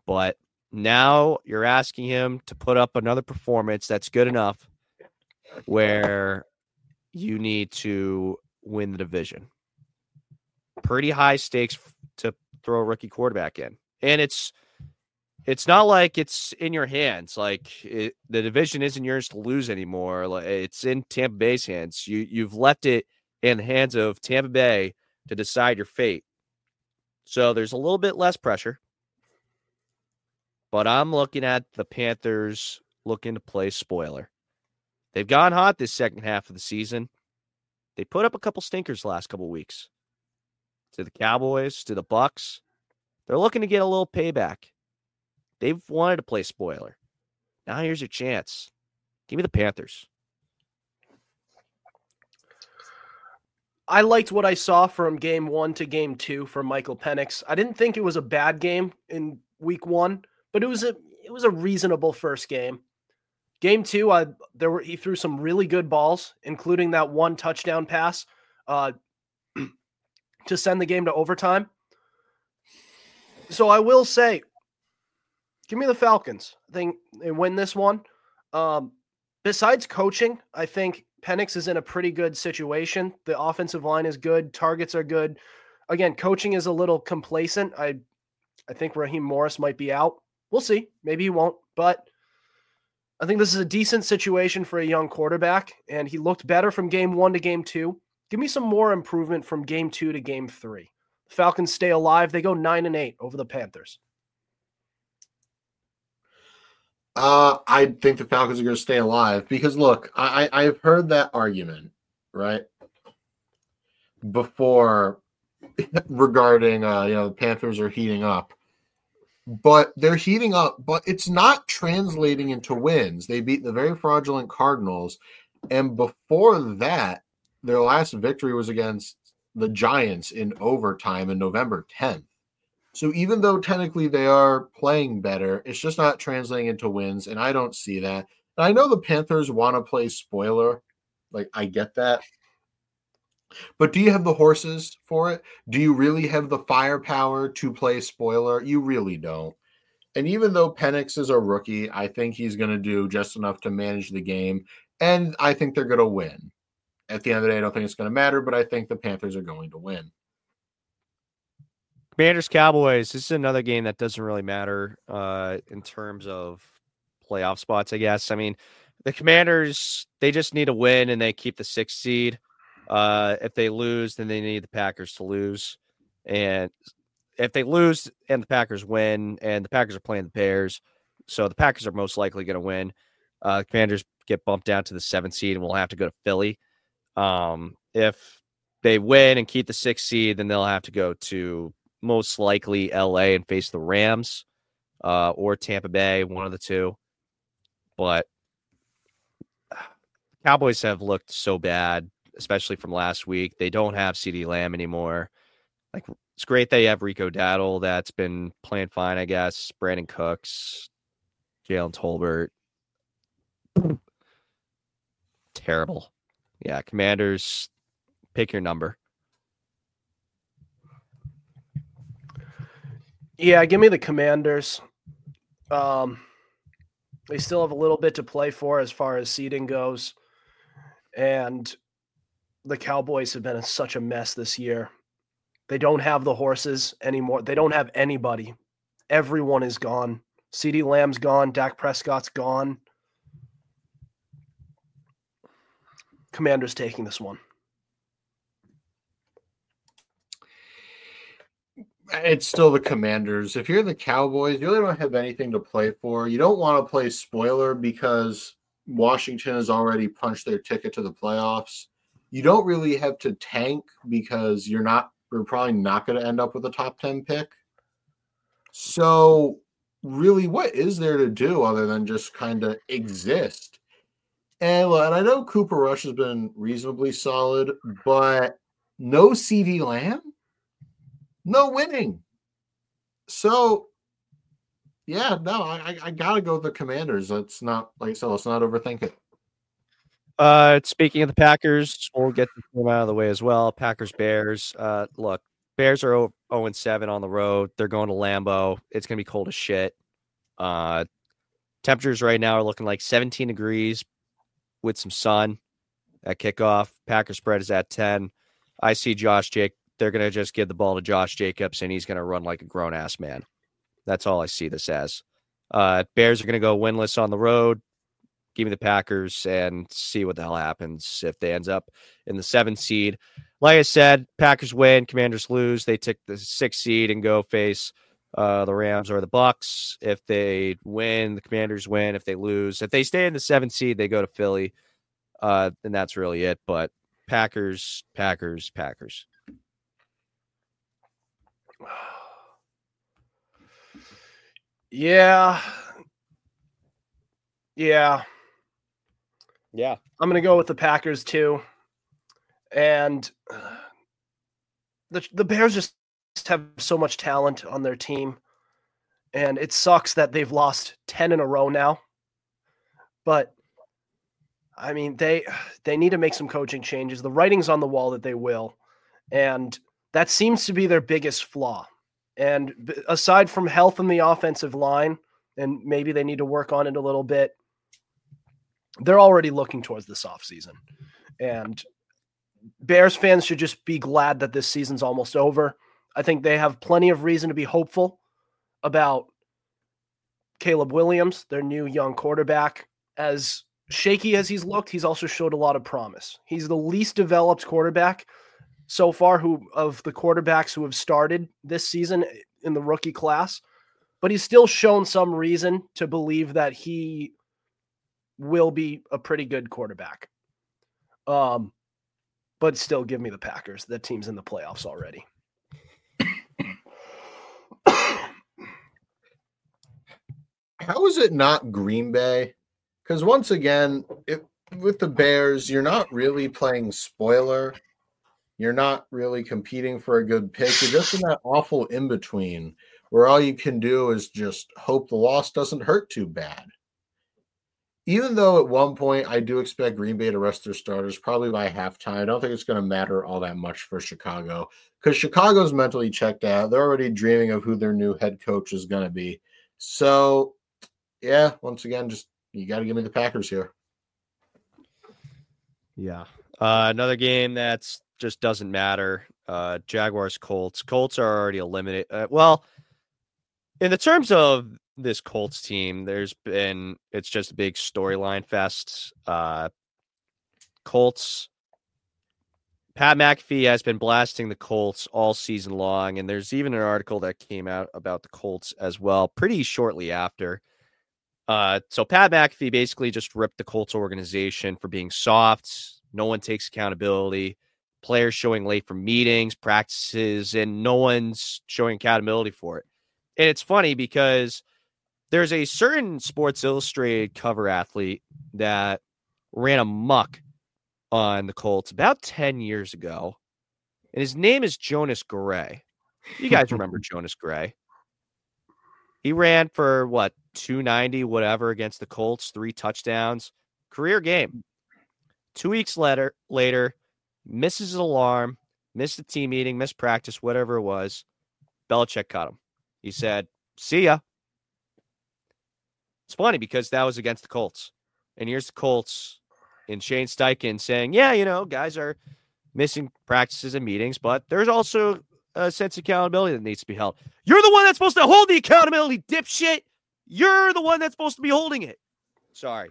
But now you're asking him to put up another performance that's good enough where you need to win the division. Pretty high stakes to throw a rookie quarterback in. And it's not like it's in your hands. Like the division isn't yours to lose anymore. Like it's in Tampa Bay's hands. You've left it in the hands of Tampa Bay to decide your fate. So there's a little bit less pressure. But I'm looking at the Panthers looking to play spoiler. They've gone hot this second half of the season. They put up a couple stinkers the last couple weeks. To the Cowboys, to the Bucks. They're looking to get a little payback. They've wanted to play spoiler. Now here's your chance. Give me the Panthers. I liked what I saw from game 1 to game 2 for Michael Penix. I didn't think it was a bad game in week 1, but it was a reasonable first game. Game 2, he threw some really good balls, including that one touchdown pass to send the game to overtime. So I will say, give me the Falcons. I think they win this one. Besides coaching, I think Penix is in a pretty good situation. The offensive line is good. Targets are good. Again, coaching is a little complacent. I think Raheem Morris might be out. We'll see. Maybe he won't. But I think this is a decent situation for a young quarterback, and he looked better from game 1 to game 2. Give me some more improvement from game 2 to game 3. The Falcons stay alive. They go 9-8 over the Panthers. I think the Falcons are going to stay alive because, look, I've heard that argument, right, before regarding, the Panthers are heating up. But they're heating up, but it's not translating into wins. They beat the very fraudulent Cardinals, and before that, their last victory was against the Giants in overtime in November 10th. So even though technically they are playing better, it's just not translating into wins, and I don't see that. And I know the Panthers want to play spoiler. Like, I get that. But do you have the horses for it? Do you really have the firepower to play spoiler? You really don't. And even though Penix is a rookie, I think he's going to do just enough to manage the game, and I think they're going to win. At the end of the day, I don't think it's going to matter, but I think the Panthers are going to win. Commanders Cowboys. This is another game that doesn't really matter in terms of playoff spots, I guess. I mean, the Commanders, they just need a win and they keep the 6th seed. If they lose, then they need the Packers to lose. And if they lose and the Packers win, and the Packers are playing the Bears, so the Packers are most likely going to win. Commanders get bumped down to the 7th seed and we'll have to go to Philly. If they win and keep the 6th seed, then they'll have to go to most likely LA and face the Rams or Tampa Bay, one of the two. But Cowboys have looked so bad, especially from last week. They don't have CeeDee Lamb anymore. Like, it's great they have Rico Dowdle. That's been playing fine, I guess. Brandon Cooks, Jalen Tolbert. Terrible. Yeah, Commanders, pick your number. Yeah, give me the Commanders. They still have a little bit to play for as far as seeding goes. And the Cowboys have been such a mess this year. They don't have the horses anymore. They don't have anybody. Everyone is gone. CeeDee Lamb's gone. Dak Prescott's gone. Commanders taking this one. It's still the Commanders. If you're the Cowboys, you really don't have anything to play for. You don't want to play spoiler because Washington has already punched their ticket to the playoffs. You don't really have to tank because you're probably not going to end up with a top 10 pick. So really, what is there to do other than just kind of exist? And I know Cooper Rush has been reasonably solid, but no CeeDee Lamb, no winning. So, yeah, no, I got to go with the Commanders. Let's not, like I said, let's not overthink it. Speaking of the Packers, we'll get them out of the way as well. Packers, Bears. Look, Bears are 0-7 on the road. They're going to Lambeau. It's going to be cold as shit. Temperatures right now are looking like 17 degrees with some sun at kickoff. Packer spread is at 10. I see they're going to just give the ball to Josh Jacobs, and he's going to run like a grown-ass man. That's all I see this as. Bears are going to go winless on the road. Give me the Packers and see what the hell happens if they ends up in the 7th seed. Like I said, Packers win, Commanders lose. They take the 6th seed and go face the Rams or the Bucks. If they win, the Commanders win. If they lose, if they stay in the 7th seed, they go to Philly. And that's really it. But Packers. Yeah. I'm going to go with the Packers too. And the Bears just have so much talent on their team. And it sucks that they've lost 10 in a row now. But I mean, they need to make some coaching changes. The writing's on the wall that they will. And that seems to be their biggest flaw. And aside from health in the offensive line, and maybe they need to work on it a little bit, they're already looking towards this offseason. And Bears fans should just be glad that this season's almost over. I think they have plenty of reason to be hopeful about Caleb Williams, their new young quarterback. As shaky as he's looked, he's also showed a lot of promise. He's the least developed quarterback so far of the quarterbacks who have started this season in the rookie class, but he's still shown some reason to believe that he will be a pretty good quarterback. But still give me the Packers. That team's in the playoffs already. How is it not Green Bay? Because once again, with the Bears, you're not really playing spoiler. You're not really competing for a good pick. You're just in that awful in-between where all you can do is just hope the loss doesn't hurt too bad. Even though at one point I do expect Green Bay to rest their starters probably by halftime, I don't think it's going to matter all that much for Chicago because Chicago's mentally checked out. They're already dreaming of who their new head coach is going to be. So, yeah, once again, just you got to give me the Packers here. Yeah. Another game that's just doesn't matter. Jaguars, Colts. Colts are already eliminated. Well, in the terms of this Colts team, it's just a big storyline fest. Colts, Pat McAfee has been blasting the Colts all season long, and there's even an article that came out about the Colts as well pretty shortly after. So Pat McAfee basically just ripped the Colts organization for being soft. No one takes accountability. Players showing late for meetings, practices, and no one's showing accountability for it. And it's funny because there's a certain Sports Illustrated cover athlete that ran amok on the Colts about 10 years ago. And his name is Jonas Gray. You guys remember Jonas Gray? He ran for 290, whatever, against the Colts, 3 touchdowns, career game. 2 weeks later, misses his alarm, missed the team meeting, missed practice, whatever it was. Belichick cut him. He said, "See ya." It's funny because that was against the Colts. And here's the Colts and Shane Steichen saying, yeah, guys are missing practices and meetings, but there's also a sense of accountability that needs to be held. You're the one that's supposed to hold the accountability, dipshit. You're the one that's supposed to be holding it. Sorry.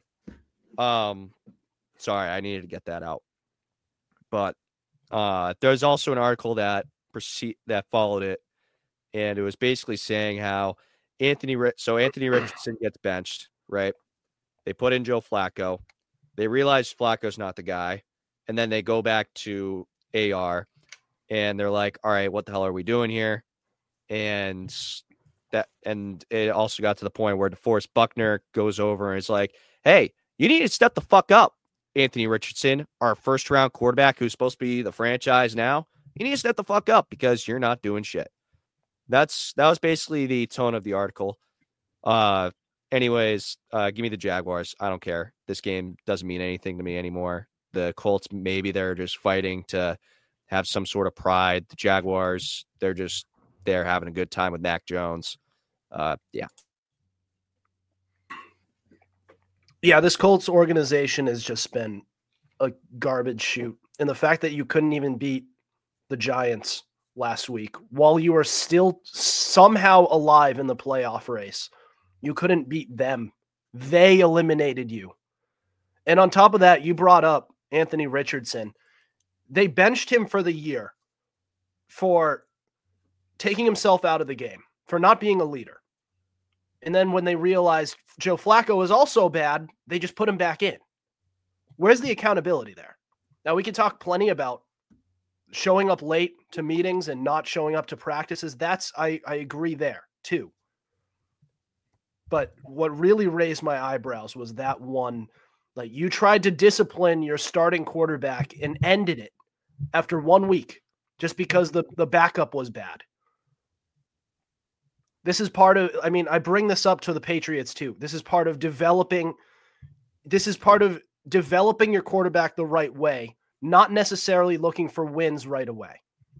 Sorry, I needed to get that out. But there's also an article that followed it, and it was basically saying how Anthony Richardson gets benched, right? They put in Joe Flacco. They realize Flacco's not the guy, and then they go back to AR, and they're like, "All right, what the hell are we doing here?" And it also got to the point where DeForest Buckner goes over and is like, "Hey, you need to step the fuck up, Anthony Richardson, our first-round quarterback who's supposed to be the franchise now. You need to step the fuck up because you're not doing shit." That was basically the tone of the article. Anyways, give me the Jaguars. I don't care. This game doesn't mean anything to me anymore. The Colts, maybe they're just fighting to have some sort of pride. The Jaguars, they're just there having a good time with Mac Jones. Yeah. Yeah, this Colts organization has just been a garbage shoot. And the fact that you couldn't even beat the Giants last week while you were still somehow alive in the playoff race, you couldn't beat them. They eliminated you. And on top of that, you brought up Anthony Richardson. They benched him for the year for taking himself out of the game, for not being a leader. And then when they realized Joe Flacco was also bad, they just put him back in. Where's the accountability there? Now, we can talk plenty about showing up late to meetings and not showing up to practices. I agree there too. But what really raised my eyebrows was that one, like, you tried to discipline your starting quarterback and ended it after 1 week just because the backup was bad. This is part of, I bring this up to the Patriots too. This is part of developing your quarterback the right way, not necessarily looking for wins right away.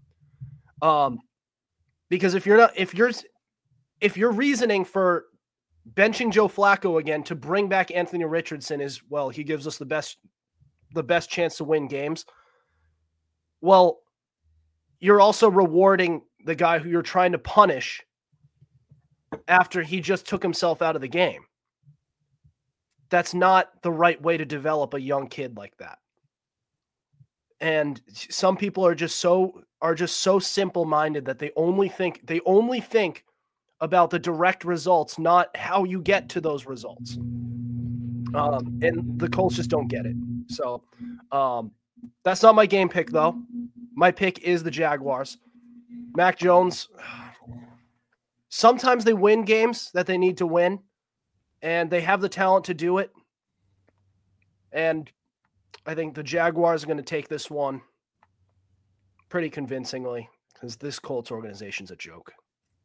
Because if you're reasoning for benching Joe Flacco again to bring back Anthony Richardson is, well, he gives us the best chance to win games. Well, you're also rewarding the guy who you're trying to punish after he just took himself out of the game. That's not the right way to develop a young kid like that. And some people are just so simple-minded that they only think about the direct results, not how you get to those results. And the Colts just don't get it. So that's not my game pick, though. My pick is the Jaguars. Mac Jones, sometimes they win games that they need to win, and they have the talent to do it. And I think the Jaguars are going to take this one pretty convincingly because this Colts organization's a joke.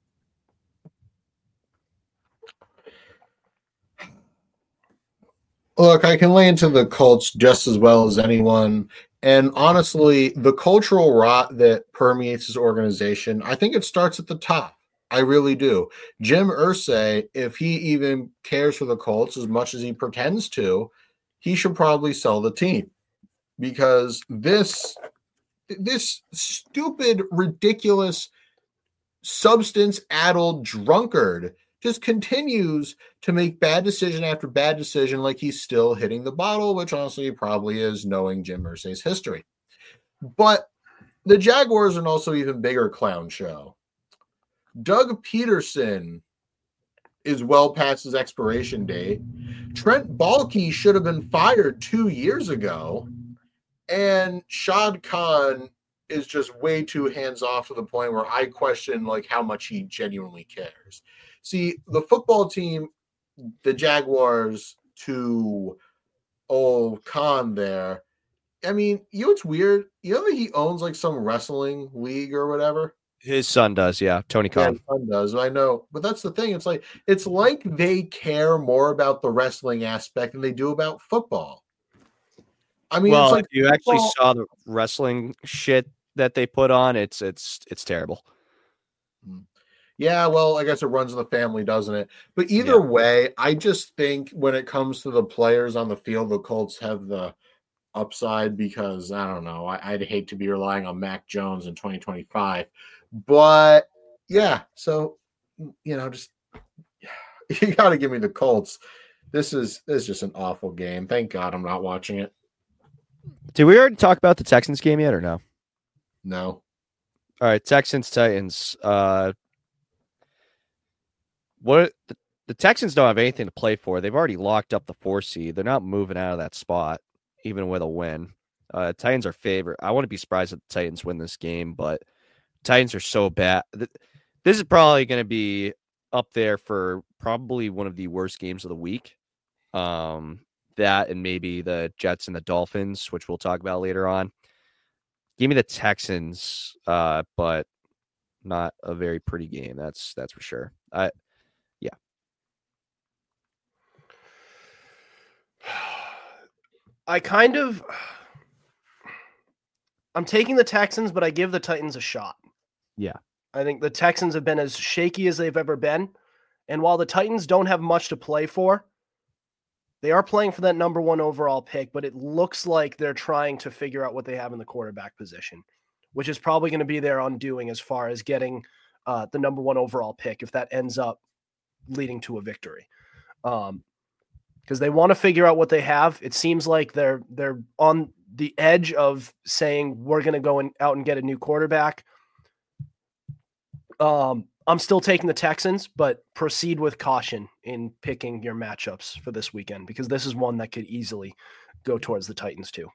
Look, I can lay into the Colts just as well as anyone. And honestly, the cultural rot that permeates this organization, I think it starts at the top. I really do. Jim Irsay, if he even cares for the Colts as much as he pretends to, he should probably sell the team. Because this stupid, ridiculous, substance-addled drunkard just continues to make bad decision after bad decision like he's still hitting the bottle, which honestly he probably is, knowing Jim Irsay's history. But the Jaguars are an also even bigger clown show. Doug Peterson is well past his expiration date. Trent Baalke should have been fired 2 years ago. And Shad Khan is just way too hands-off to the point where I question like how much he genuinely cares. See, the football team, the Jaguars to old Khan there, I mean, you know what's weird? You know that he owns like some wrestling league or whatever? His son does, yeah. Tony Khan. Yeah, his son does, I know. But that's the thing. It's like they care more about the wrestling aspect than they do about football. I mean, well, it's like if you actually saw the wrestling shit that they put on, it's terrible. Yeah, well, I guess it runs in the family, doesn't it? But either way, I just think when it comes to the players on the field, the Colts have the upside because, I don't know, I'd hate to be relying on Mac Jones in 2025. But, yeah, so, just you got to give me the Colts. This is just an awful game. Thank God I'm not watching it. Did we already talk about the Texans game yet or no? No. All right, Texans-Titans. What the Texans don't have anything to play for. They've already locked up the 4 seed. They're not moving out of that spot, even with a win. Titans are favorite. I wouldn't be surprised if the Titans win this game, but Titans are so bad. This is probably going to be up there for probably one of the worst games of the week. That and maybe the Jets and the Dolphins, which we'll talk about later on. Give me the Texans, but not a very pretty game. That's for sure. I'm taking the Texans, but I give the Titans a shot. Yeah. I think the Texans have been as shaky as they've ever been. And while the Titans don't have much to play for, they are playing for that number 1 overall pick, but it looks like they're trying to figure out what they have in the quarterback position, which is probably going to be their undoing as far as getting the number 1 overall pick if that ends up leading to a victory. Because they want to figure out what they have. It seems like they're on the edge of saying we're going to go out and get a new quarterback. I'm still taking the Texans, but proceed with caution in picking your matchups for this weekend, because this is one that could easily go towards the Titans too.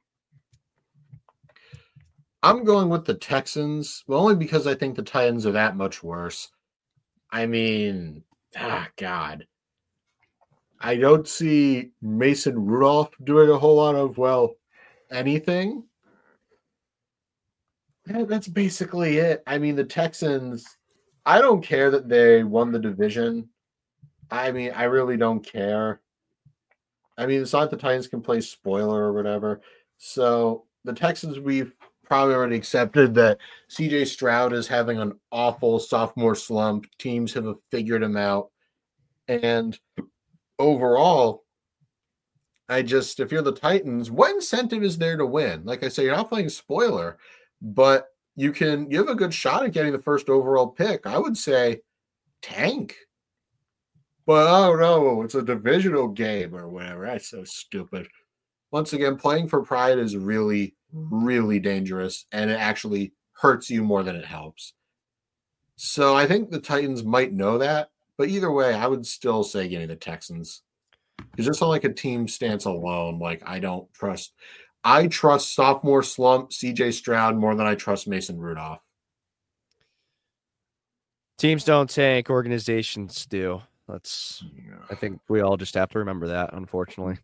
I'm going with the Texans, but only because I think the Titans are that much worse. I mean, God. I don't see Mason Rudolph doing a whole lot of, anything. That's basically it. I mean, the Texans, I don't care that they won the division. I mean, I really don't care. I mean, it's not the Titans can play spoiler or whatever. So the Texans, we've probably already accepted that CJ Stroud is having an awful sophomore slump. Teams have figured him out. And overall, if you're the Titans, what incentive is there to win? Like I say, you're not playing spoiler, but you have a good shot at getting the first overall pick. I would say tank. But oh no, it's a divisional game or whatever. That's so stupid. Once again, playing for pride is really, really dangerous, and it actually hurts you more than it helps. So I think the Titans might know that, but either way, I would still say getting the Texans. Because just on like a team stance alone, I trust sophomore slump CJ Stroud more than I trust Mason Rudolph. Teams don't tank, organizations do. I think we all just have to remember that, unfortunately.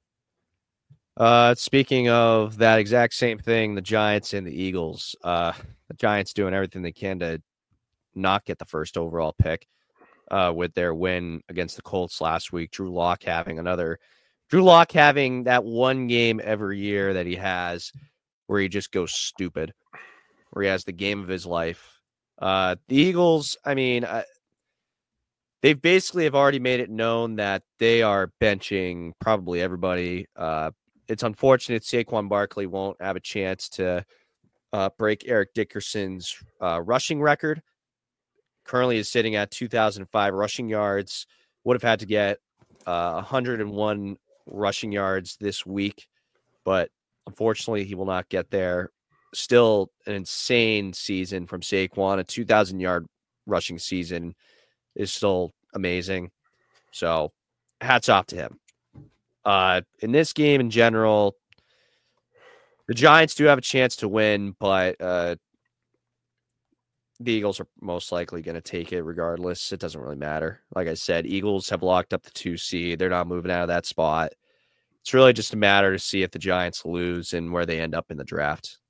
Speaking of that exact same thing, the Giants and the Eagles. The Giants doing everything they can to not get the first overall pick with their win against the Colts last week. Drew Lock having that one game every year that he has where he just goes stupid, where he has the game of his life. The Eagles, I mean, they basically have already made it known that they are benching probably everybody. It's unfortunate Saquon Barkley won't have a chance to break Eric Dickerson's rushing record. Currently is sitting at 2,005 rushing yards. Would have had to get 101 rushing yards this week, but unfortunately he will not get there. Still an insane season from Saquon. A 2,000-yard rushing season is still amazing. So hats off to him. In this game in general, the Giants do have a chance to win, but the Eagles are most likely going to take it regardless. It doesn't really matter. Like I said, Eagles have locked up the 2 seed. They're not moving out of that spot. It's really just a matter to see if the Giants lose and where they end up in the draft.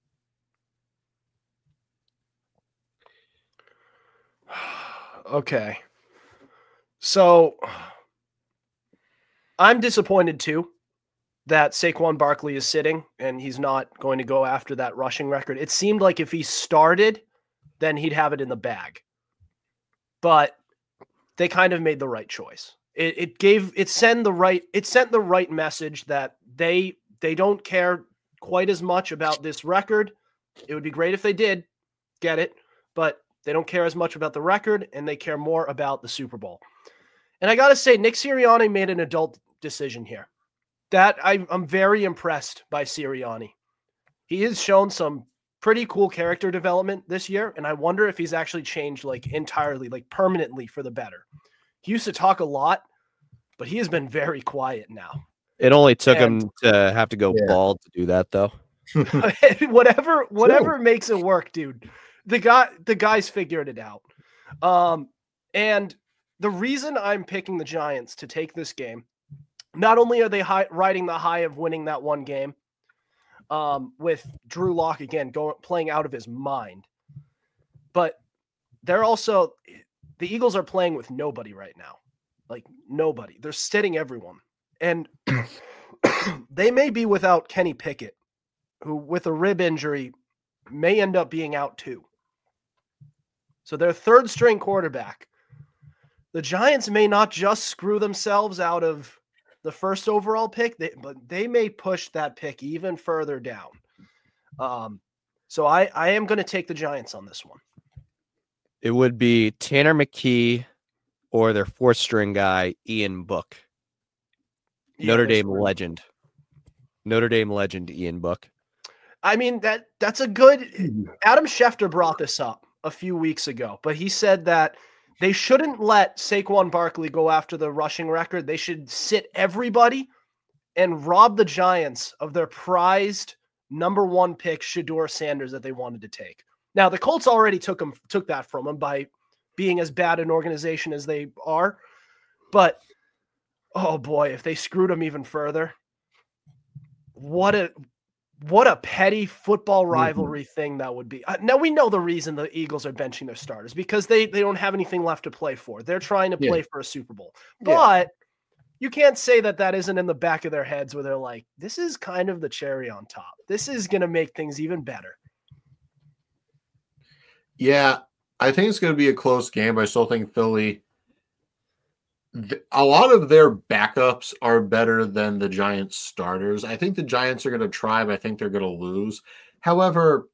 Okay. So I'm disappointed too that Saquon Barkley is sitting and he's not going to go after that rushing record. It seemed like if he started, then he'd have it in the bag. But they kind of made the right choice. It sent the right message that they don't care quite as much about this record. It would be great if they did get it, but they don't care as much about the record, and they care more about the Super Bowl. And I got to say, Nick Sirianni made an adult decision here. That I'm very impressed by Sirianni. He has shown some pretty cool character development this year, and I wonder if he's actually changed entirely, permanently for the better. He used to talk a lot, but he has been very quiet now. It only took him to have to go bald to do that, though. whatever makes it work, dude. The guys figured it out. And the reason I'm picking the Giants to take this game, not only are they riding the high of winning that one game, with Drew Lock again playing out of his mind, but the Eagles are playing with nobody right now. Nobody. They're sitting everyone. And they may be without Kenny Pickett, who with a rib injury may end up being out too. So their third string quarterback. The Giants may not just screw themselves out of the first overall pick, but they may push that pick even further down. So I am going to take the Giants on this one. It would be Tanner McKee or their fourth string guy, Ian Book. Notre Dame legend. Notre Dame legend, Ian Book. I mean, that's a good... Adam Schefter brought this up a few weeks ago, but he said that they shouldn't let Saquon Barkley go after the rushing record. They should sit everybody and rob the Giants of their prized number one pick, Shedeur Sanders, that they wanted to take. Now, the Colts already took that from him by being as bad an organization as they are. But, oh boy, if they screwed him even further, what a petty football rivalry thing that would be. Now, we know the reason the Eagles are benching their starters because they don't have anything left to play for. They're trying to play for a Super Bowl. But you can't say that isn't in the back of their heads where they're like, this is kind of the cherry on top. This is going to make things even better. Yeah, I think it's going to be a close game, but I still think Philly, a lot of their backups are better than the Giants starters. I think the Giants are going to try, but I think they're going to lose. However,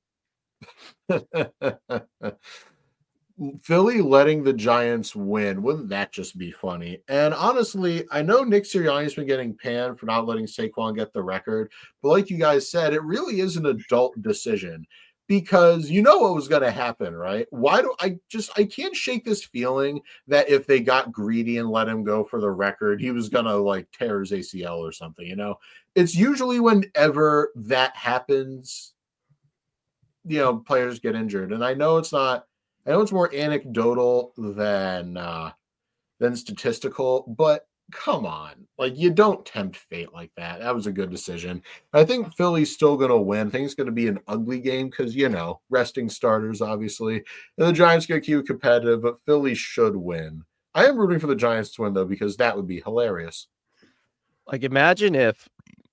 Philly letting the Giants win, wouldn't that just be funny? And honestly, I know Nick Sirianni's been getting panned for not letting Saquon get the record, but like you guys said, it really is an adult decision because you know what was going to happen, right? I can't shake this feeling that if they got greedy and let him go for the record, he was going to like tear his ACL or something, you know? It's usually whenever that happens, you know, players get injured. And I know it's more anecdotal than statistical, but come on. Like, you don't tempt fate like that. That was a good decision. I think Philly's still going to win. I think it's going to be an ugly game because, you know, resting starters, obviously. And the Giants going to keep it competitive, but Philly should win. I am rooting for the Giants to win, though, because that would be hilarious. Like, imagine if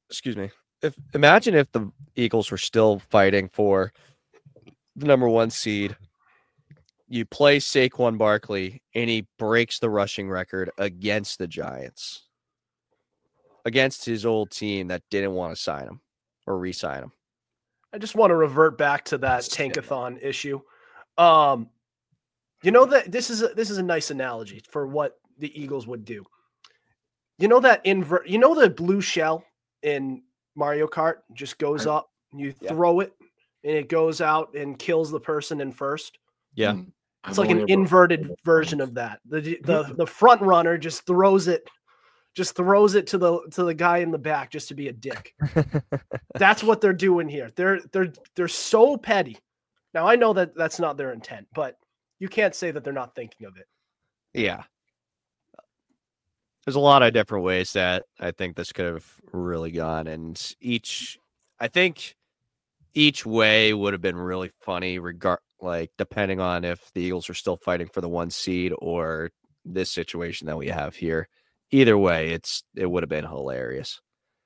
the Eagles were still fighting for the number one seed. You play Saquon Barkley, and he breaks the rushing record against the Giants, against his old team that didn't want to sign him or re-sign him. I just want to revert back to that tankathon issue. You know that this is a nice analogy for what the Eagles would do. You know that the blue shell in Mario Kart just goes up, you throw it, and it goes out and kills the person in first. Yeah. It's like an inverted version of that. The front runner just throws it to the guy in the back just to be a dick. That's what they're doing here. They're so petty. Now I know that that's not their intent, but you can't say that they're not thinking of it. Yeah. There's a lot of different ways that I think this could have really gone, and I think each way would have been really funny, depending on if the Eagles are still fighting for the one seed or this situation that we have here. Either way, it would have been hilarious.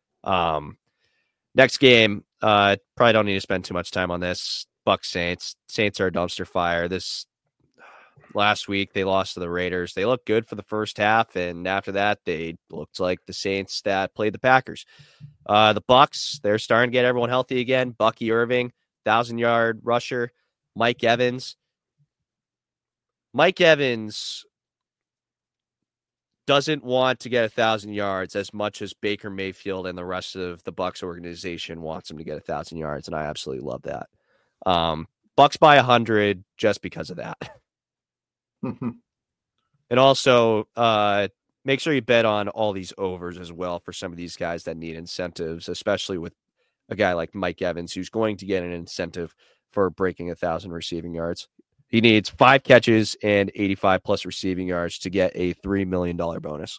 Next game, probably don't need to spend too much time on this. Bucs Saints. Saints are a dumpster fire. This last week they lost to the Raiders. They looked good for the first half, and after that they looked like the Saints that played the Packers. The Bucs, they're starting to get everyone healthy again. Bucky Irving, 1,000-yard rusher. Mike Evans doesn't want to get 1,000 yards as much as Baker Mayfield and the rest of the Bucs organization wants him to get 1,000 yards, and I absolutely love that. Bucs by 100 just because of that. And also, make sure you bet on all these overs as well for some of these guys that need incentives, especially with a guy like Mike Evans, who's going to get an incentive for breaking 1,000 receiving yards. He needs 5 catches and 85 plus receiving yards to get a $3 million bonus.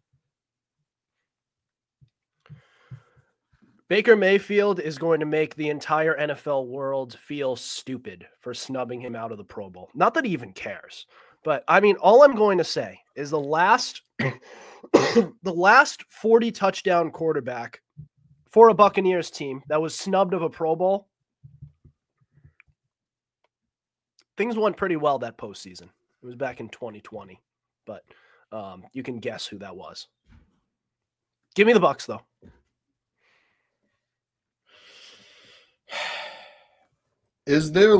Baker Mayfield is going to make the entire NFL world feel stupid for snubbing him out of the Pro Bowl. Not that he even cares, but I mean, all I'm going to say is the last 40 touchdown quarterback for a Buccaneers team that was snubbed of a Pro Bowl, things went pretty well that postseason. It was back in 2020, but you can guess who that was. Give me the Bucks, though. Is there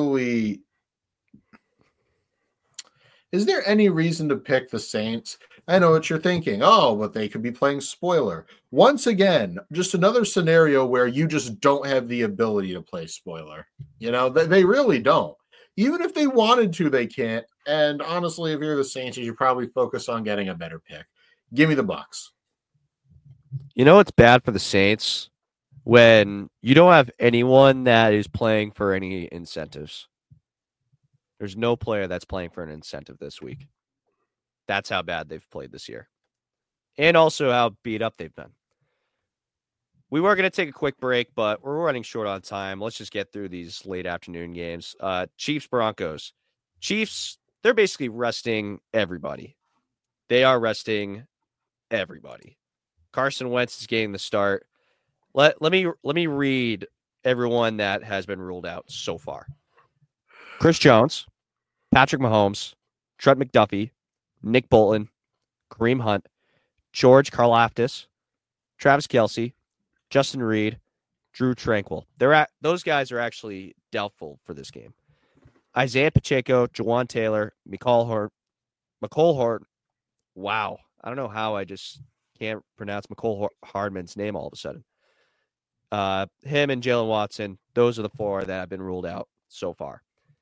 any reason to pick the Saints? I know what you're thinking. Oh, but they could be playing spoiler. Once again, just another scenario where you just don't have the ability to play spoiler. You know, they really don't. Even if they wanted to, they can't. And honestly, if you're the Saints, you should probably focus on getting a better pick. Give me the Bucks. You know, it's bad for the Saints when you don't have anyone that is playing for any incentives. There's no player that's playing for an incentive this week. That's how bad they've played this year. And also how beat up they've been. We were going to take a quick break, but we're running short on time. Let's just get through these late afternoon games. Chiefs-Broncos. Chiefs, they're basically resting everybody. They are resting everybody. Carson Wentz is getting the start. Let me read everyone that has been ruled out so far. Chris Jones, Patrick Mahomes, Trent McDuffie, Nick Bolton, Kareem Hunt, George Karlaftis, Travis Kelce, Justin Reed, Drew Tranquil. Those guys are actually doubtful for this game. Isaiah Pacheco, Jawan Taylor, McCall Hart. Wow. I don't know how I just can't pronounce McCall Hardman's name all of a sudden. Him and Jalen Watson, those are the four that have been ruled out so far.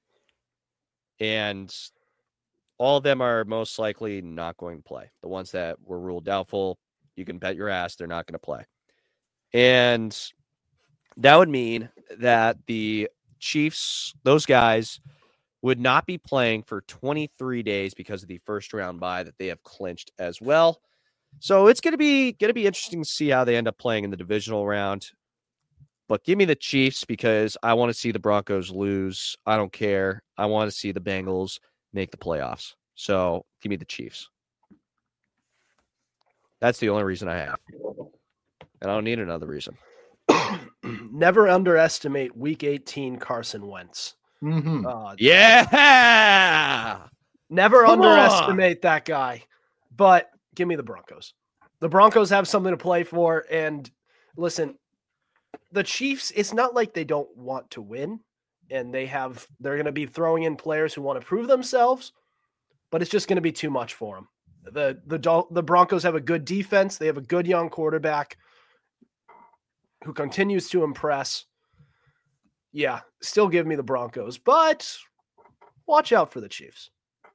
And all of them are most likely not going to play. The ones that were ruled doubtful, you can bet your ass they're not going to play. And that would mean that the Chiefs, those guys, would not be playing for 23 days because of the first round bye that they have clinched as well. So it's going to be interesting to see how they end up playing in the divisional round. But give me the Chiefs because I want to see the Broncos lose. I don't care. I want to see the Bengals make the playoffs. So give me the Chiefs. That's the only reason I have. And I don't need another reason. Never underestimate Week 18 Carson Wentz. Mm-hmm. Yeah! Never underestimate that guy. But give me the Broncos. The Broncos have something to play for. And listen, the Chiefs, it's not like they don't want to win. And they're going to be throwing in players who want to prove themselves. But it's just going to be too much for them. The Broncos have a good defense. They have a good young quarterback who continues to impress. Yeah, still give me the Broncos, but watch out for the Chiefs.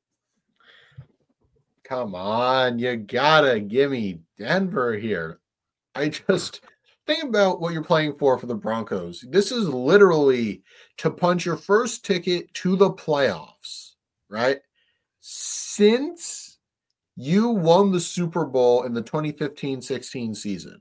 Come on, you gotta give me Denver here. I just think about what you're playing for the Broncos. This is literally to punch your first ticket to the playoffs, right? Since you won the Super Bowl in the 2015-16 season.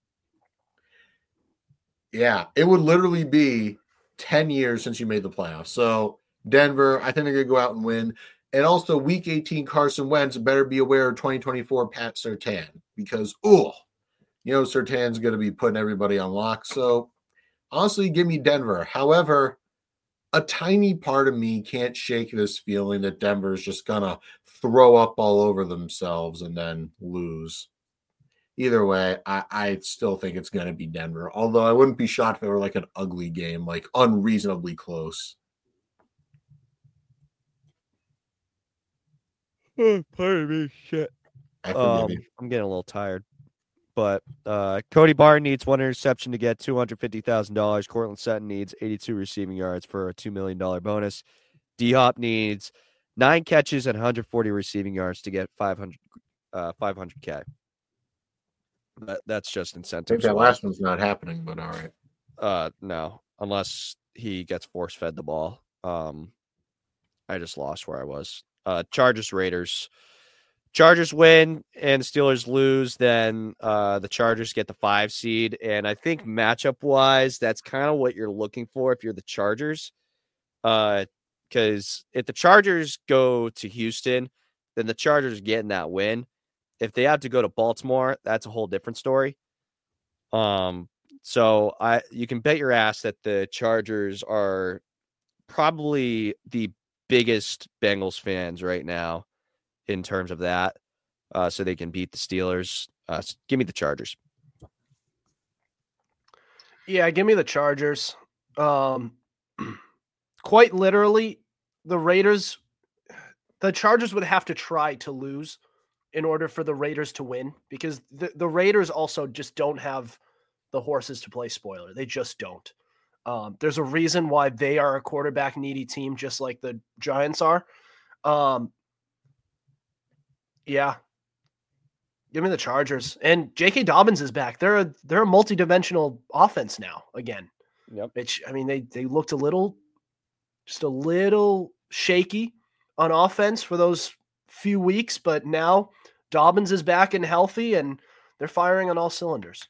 Yeah, it would literally be 10 years since you made the playoffs. So Denver, I think they're going to go out and win. And also Week 18 Carson Wentz, better be aware of 2024 Pat Surtain because, Surtain's going to be putting everybody on lock. So honestly, give me Denver. However, a tiny part of me can't shake this feeling that Denver is just going to throw up all over themselves and then lose. Either way, I still think it's going to be Denver. Although I wouldn't be shocked if it were like an ugly game, like unreasonably close. Pardon me, shit. I forgive you. I'm getting a little tired. But Cody Barton needs one interception to get $250,000. Cortland Sutton needs 82 receiving yards for a $2 million bonus. D-Hop needs 9 catches and 140 receiving yards to get $500K. That's just I incentive. think that last one's not happening, but all right. No, unless he gets force-fed the ball. I just lost where I was. Chargers, Raiders. Chargers win and Steelers lose, then the Chargers get the 5 seed. And I think matchup-wise, that's kind of what you're looking for if you're the Chargers. Because if the Chargers go to Houston, then the Chargers getting that win. If they have to go to Baltimore, that's a whole different story. So you can bet your ass that the Chargers are probably the biggest Bengals fans right now in terms of that, so they can beat the Steelers. Give me the Chargers. Yeah, give me the Chargers. Quite literally, the Chargers would have to try to lose in order for the Raiders to win, because the Raiders also just don't have the horses to play spoiler. They just don't. There's a reason why they are a quarterback needy team, just like the Giants are. Yeah. Give me the Chargers. And J.K. Dobbins is back. They're a multi-dimensional offense now again. Yep. Which, I mean, they looked a little shaky on offense for those few weeks, but now Dobbins is back and healthy, and they're firing on all cylinders.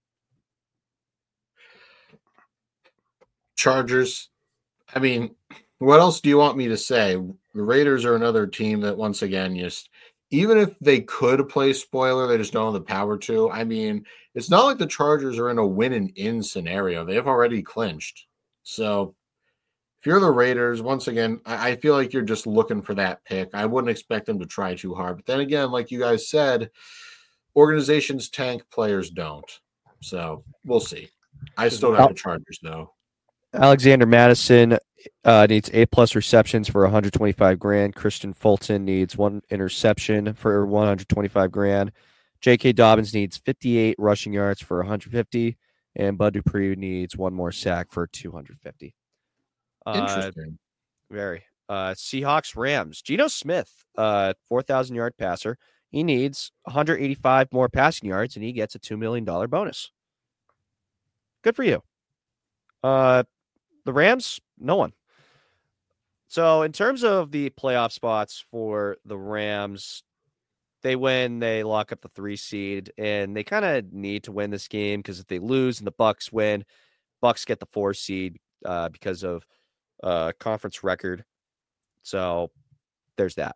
Chargers. I mean, what else do you want me to say? The Raiders are another team that, once again, just even if they could play spoiler, they just don't have the power to. I mean, it's not like the Chargers are in a win and in scenario. They have already clinched. So if you're the Raiders, once again, I feel like you're just looking for that pick. I wouldn't expect them to try too hard. But then again, like you guys said, organizations tank, players don't. So we'll see. I still got the Chargers, though. Alexander Madison needs 8+ receptions for $125,000. Christian Fulton needs 1 interception for $125,000. J.K. Dobbins needs 58 rushing yards for $150,000, and Bud Dupree needs 1 more sack for $250,000. Interesting. Very. Seahawks Rams. Geno Smith, 4,000-yard passer. He needs 185 more passing yards, and he gets a $2 million bonus. Good for you. The Rams, no one. So in terms of the playoff spots for the Rams, they win, they lock up the 3 seed, and they kind of need to win this game, because if they lose and the Bucks win, Bucks get the 4 seed because of conference record. So there's that.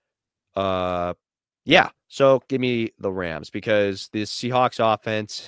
Yeah. So give me the Rams, because this Seahawks offense,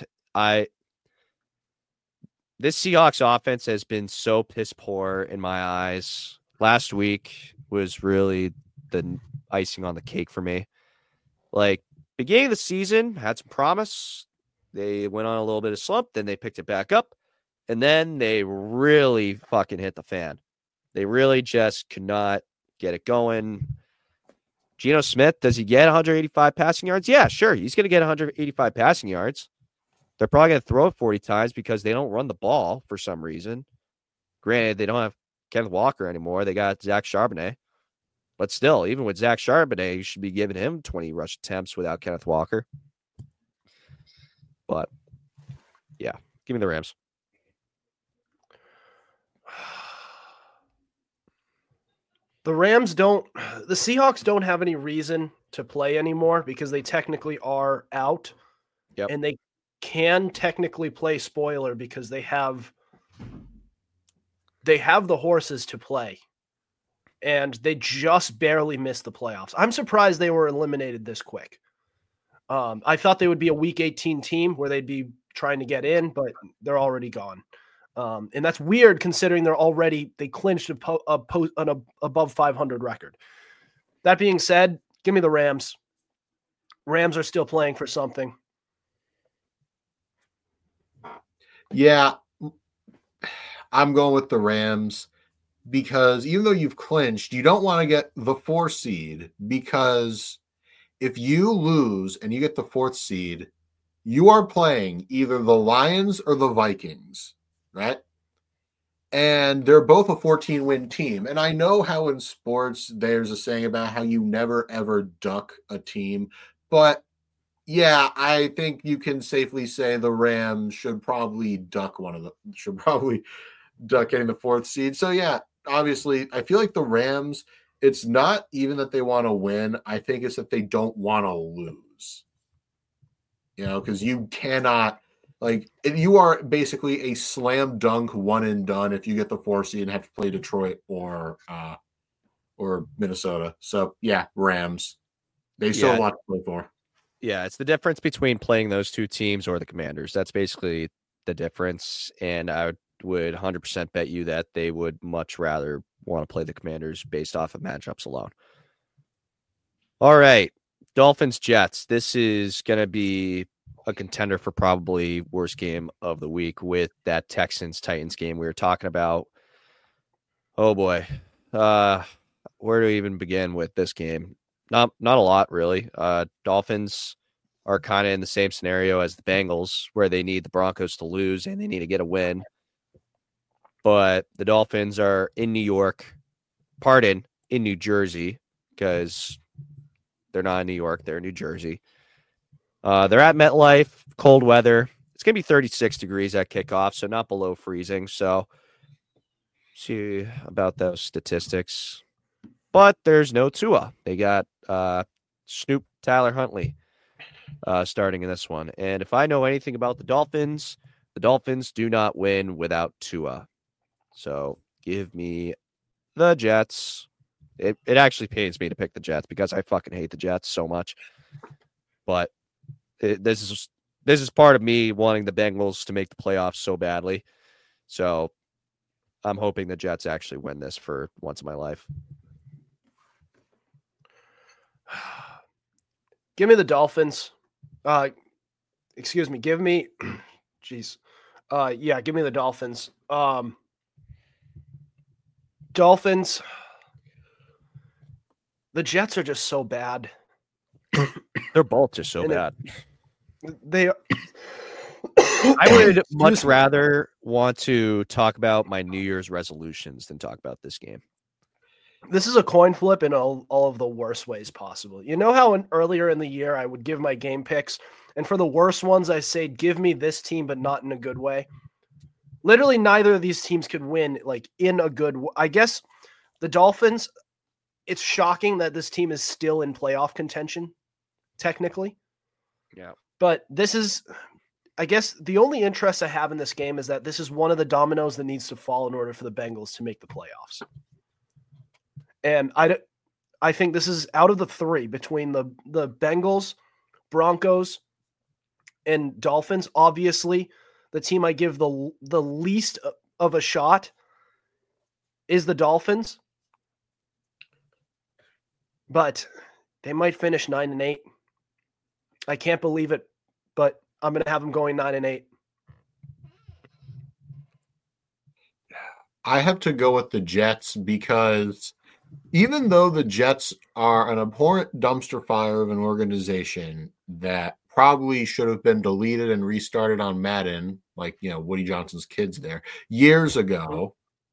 this Seahawks offense has been so piss poor in my eyes. Last week was really the icing on the cake for me. Like, beginning of the season, had some promise. They went on a little bit of slump, then they picked it back up, and then they really fucking hit the fan. They really just could not get it going. Geno Smith, does he get 185 passing yards? Yeah, sure. He's going to get 185 passing yards. They're probably going to throw it 40 times because they don't run the ball for some reason. Granted, they don't have Kenneth Walker anymore. They got Zach Charbonnet. But still, even with Zach Charbonnet, you should be giving him 20 rush attempts without Kenneth Walker. But, yeah, give me the Rams. The Seahawks don't have any reason to play anymore, because they technically are out. Yep. And they can technically play spoiler because they have the horses to play, and they just barely missed the playoffs. I'm surprised they were eliminated this quick. I thought they would be a week 18 team where they'd be trying to get in, but they're already gone. And that's weird considering they clinched an above 500 record. That being said, give me the Rams. Rams are still playing for something. Yeah, I'm going with the Rams, because even though you've clinched, you don't want to get the 4 seed, because if you lose and you get the 4th seed, you are playing either the Lions or the Vikings, right? And they're both a 14-win team. And I know how in sports there's a saying about how you never, ever duck a team. But, yeah, I think you can safely say the Rams should probably duck getting the 4th seed. So, yeah, obviously, I feel like the Rams, it's not even that they want to win. I think it's that they don't want to lose. Because you cannot, you are basically a slam dunk one and done if you get the 4 seed and have to play Detroit or Minnesota. So, yeah, Rams. They still have a lot to play for. Yeah, it's the difference between playing those 2 teams or the Commanders. That's basically the difference. And I would would 100% bet you that they would much rather want to play the Commanders based off of matchups alone. All right, Dolphins Jets. This is going to be a contender for probably worst game of the week with that Texans Titans game we were talking about. Oh boy. Where do we even begin with this game? Not a lot, really. Dolphins are kind of in the same scenario as the Bengals, where they need the Broncos to lose and they need to get a win. But the Dolphins are in New York, in New Jersey, because they're not in New York, they're in New Jersey. They're at MetLife, cold weather. It's going to be 36 degrees at kickoff, so not below freezing. So, see about those statistics. But there's no Tua. They got Snoop Tyler Huntley starting in this one. And if I know anything about the Dolphins do not win without Tua. So give me the Jets. It actually pains me to pick the Jets because I fucking hate the Jets so much. But this is part of me wanting the Bengals to make the playoffs so badly. So I'm hoping the Jets actually win this for once in my life. Give me the Dolphins. Excuse me. Give me, jeez. Give me the Dolphins. Dolphins. The Jets are just so bad. They're both just so bad. They. I would much rather want to talk about my New Year's resolutions than talk about this game. This is a coin flip in all of the worst ways possible. You know how earlier in the year I would give my game picks, and for the worst ones I say, give me this team, but not in a good way. Literally, neither of these teams could win like in a good way. I guess the Dolphins, it's shocking that this team is still in playoff contention, technically. Yeah. But this is, I guess, the only interest I have in this game is that this is one of the dominoes that needs to fall in order for the Bengals to make the playoffs. And I think this is out of the three between the Bengals, Broncos, and Dolphins. Obviously, the team I give the least of a shot is the Dolphins. But they might finish 9-8. I can't believe it, but I'm going to have them going 9-8. I have to go with the Jets because even though the Jets are an abhorrent dumpster fire of an organization that probably should have been deleted and restarted on Madden, like, Woody Johnson's kids there, years ago,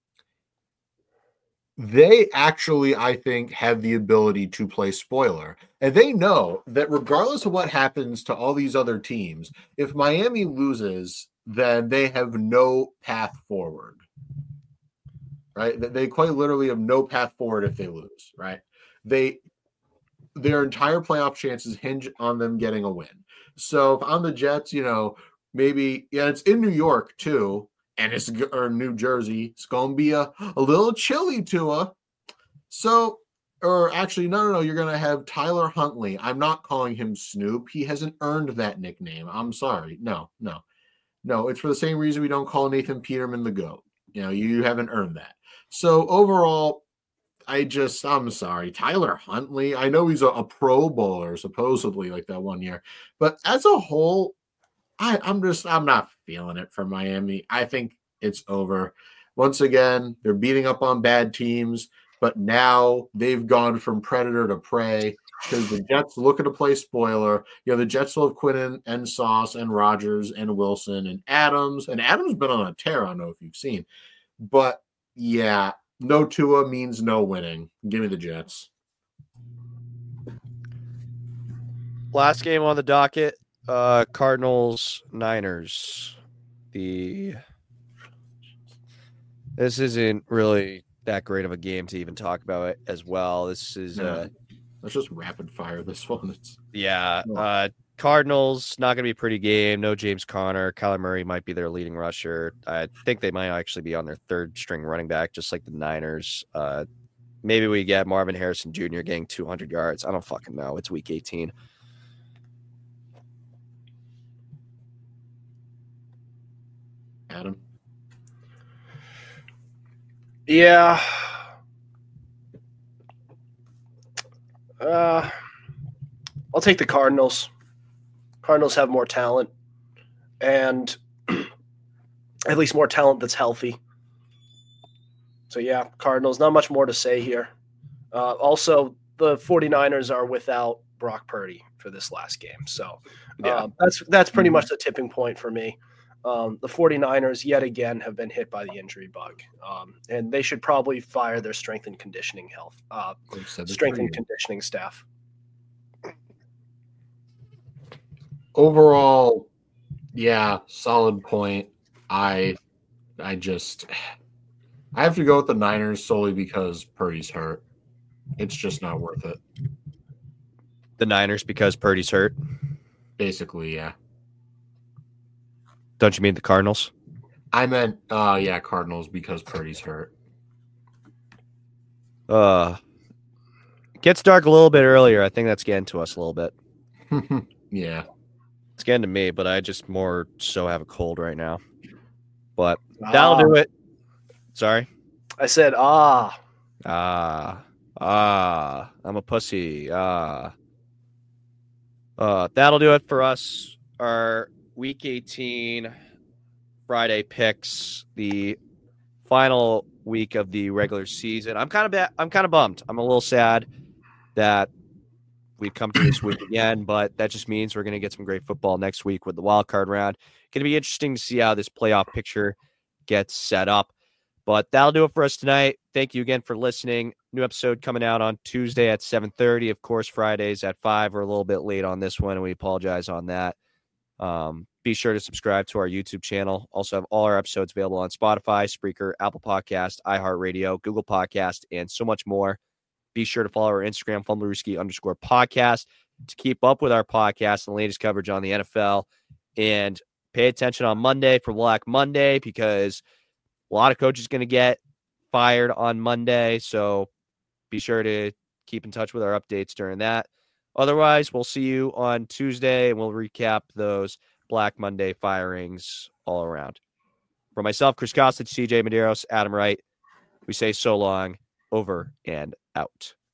they actually, I think, have the ability to play spoiler. And they know that regardless of what happens to all these other teams, if Miami loses, then they have no path forward. Right? They quite literally have no path forward if they lose, right? Their entire playoff chances hinge on them getting a win. So if I'm the Jets, maybe, it's in New York too, and it's or New Jersey. It's going to be a little chilly to So, or actually, no, you're going to have Tyler Huntley. I'm not calling him Snoop. He hasn't earned that nickname. I'm sorry. No. It's for the same reason we don't call Nathan Peterman the GOAT. You haven't earned that. So overall, I'm sorry. Tyler Huntley, I know he's a Pro Bowler, supposedly, like that one year. But as a whole, I'm not feeling it for Miami. I think it's over. Once again, they're beating up on bad teams, but now they've gone from predator to prey because the Jets looking to play spoiler. The Jets will have Quinnen and Sauce and Rodgers and Wilson and Adams. And Adams been on a tear, I don't know if you've seen. But, yeah, no Tua means no winning. Give me the Jets. Last game on the docket, Cardinals, Niners. This isn't really that great of a game to even talk about it as well. This is let's just rapid fire this one. Cardinals, not going to be a pretty game. No James Conner. Kyler Murray might be their leading rusher. I think they might actually be on their third string running back, just like the Niners. Maybe we get Marvin Harrison Jr. getting 200 yards. I don't fucking know. It's week 18. Adam? Yeah. I'll take the Cardinals. Cardinals have more talent, and at least more talent that's healthy. So, yeah, Cardinals, not much more to say here. Also, the 49ers are without Brock Purdy for this last game. So that's pretty much the tipping point for me. The 49ers, yet again, have been hit by the injury bug. And they should probably fire their strength and conditioning conditioning staff. Overall, yeah, solid point. I have to go with the Niners solely because Purdy's hurt. It's just not worth it. The Niners because Purdy's hurt? Basically, yeah. Don't you mean the Cardinals? I meant, Cardinals because Purdy's hurt. It gets dark a little bit earlier. I think that's getting to us a little bit. Yeah. It's getting to me, but I just more so have a cold right now. But that'll do it. Sorry? I said, I'm a pussy. That'll do it for us. Our Week 18 Friday picks, the final week of the regular season. I'm kind of bummed. I'm a little sad that we've come to this week again, but that just means we're going to get some great football next week with the wild card round. Going to be interesting to see how this playoff picture gets set up. But that'll do it for us tonight. Thank you again for listening. New episode coming out on Tuesday at 7:30. Of course, Fridays at 5. We're a little bit late on this one, and we apologize on that. Be sure to subscribe to our YouTube channel. Also have all our episodes available on Spotify, Spreaker, Apple Podcast, iHeartRadio, Google Podcast, and so much more. Be sure to follow our Instagram, _podcast, to keep up with our podcast and the latest coverage on the NFL. And pay attention on Monday for Black Monday, because a lot of coaches going to get fired on Monday. So be sure to keep in touch with our updates during that. Otherwise, we'll see you on Tuesday, and we'll recap those Black Monday firings all around. For myself, Chris Kostic, CJ Medeiros, Adam Wright, we say so long, over and out.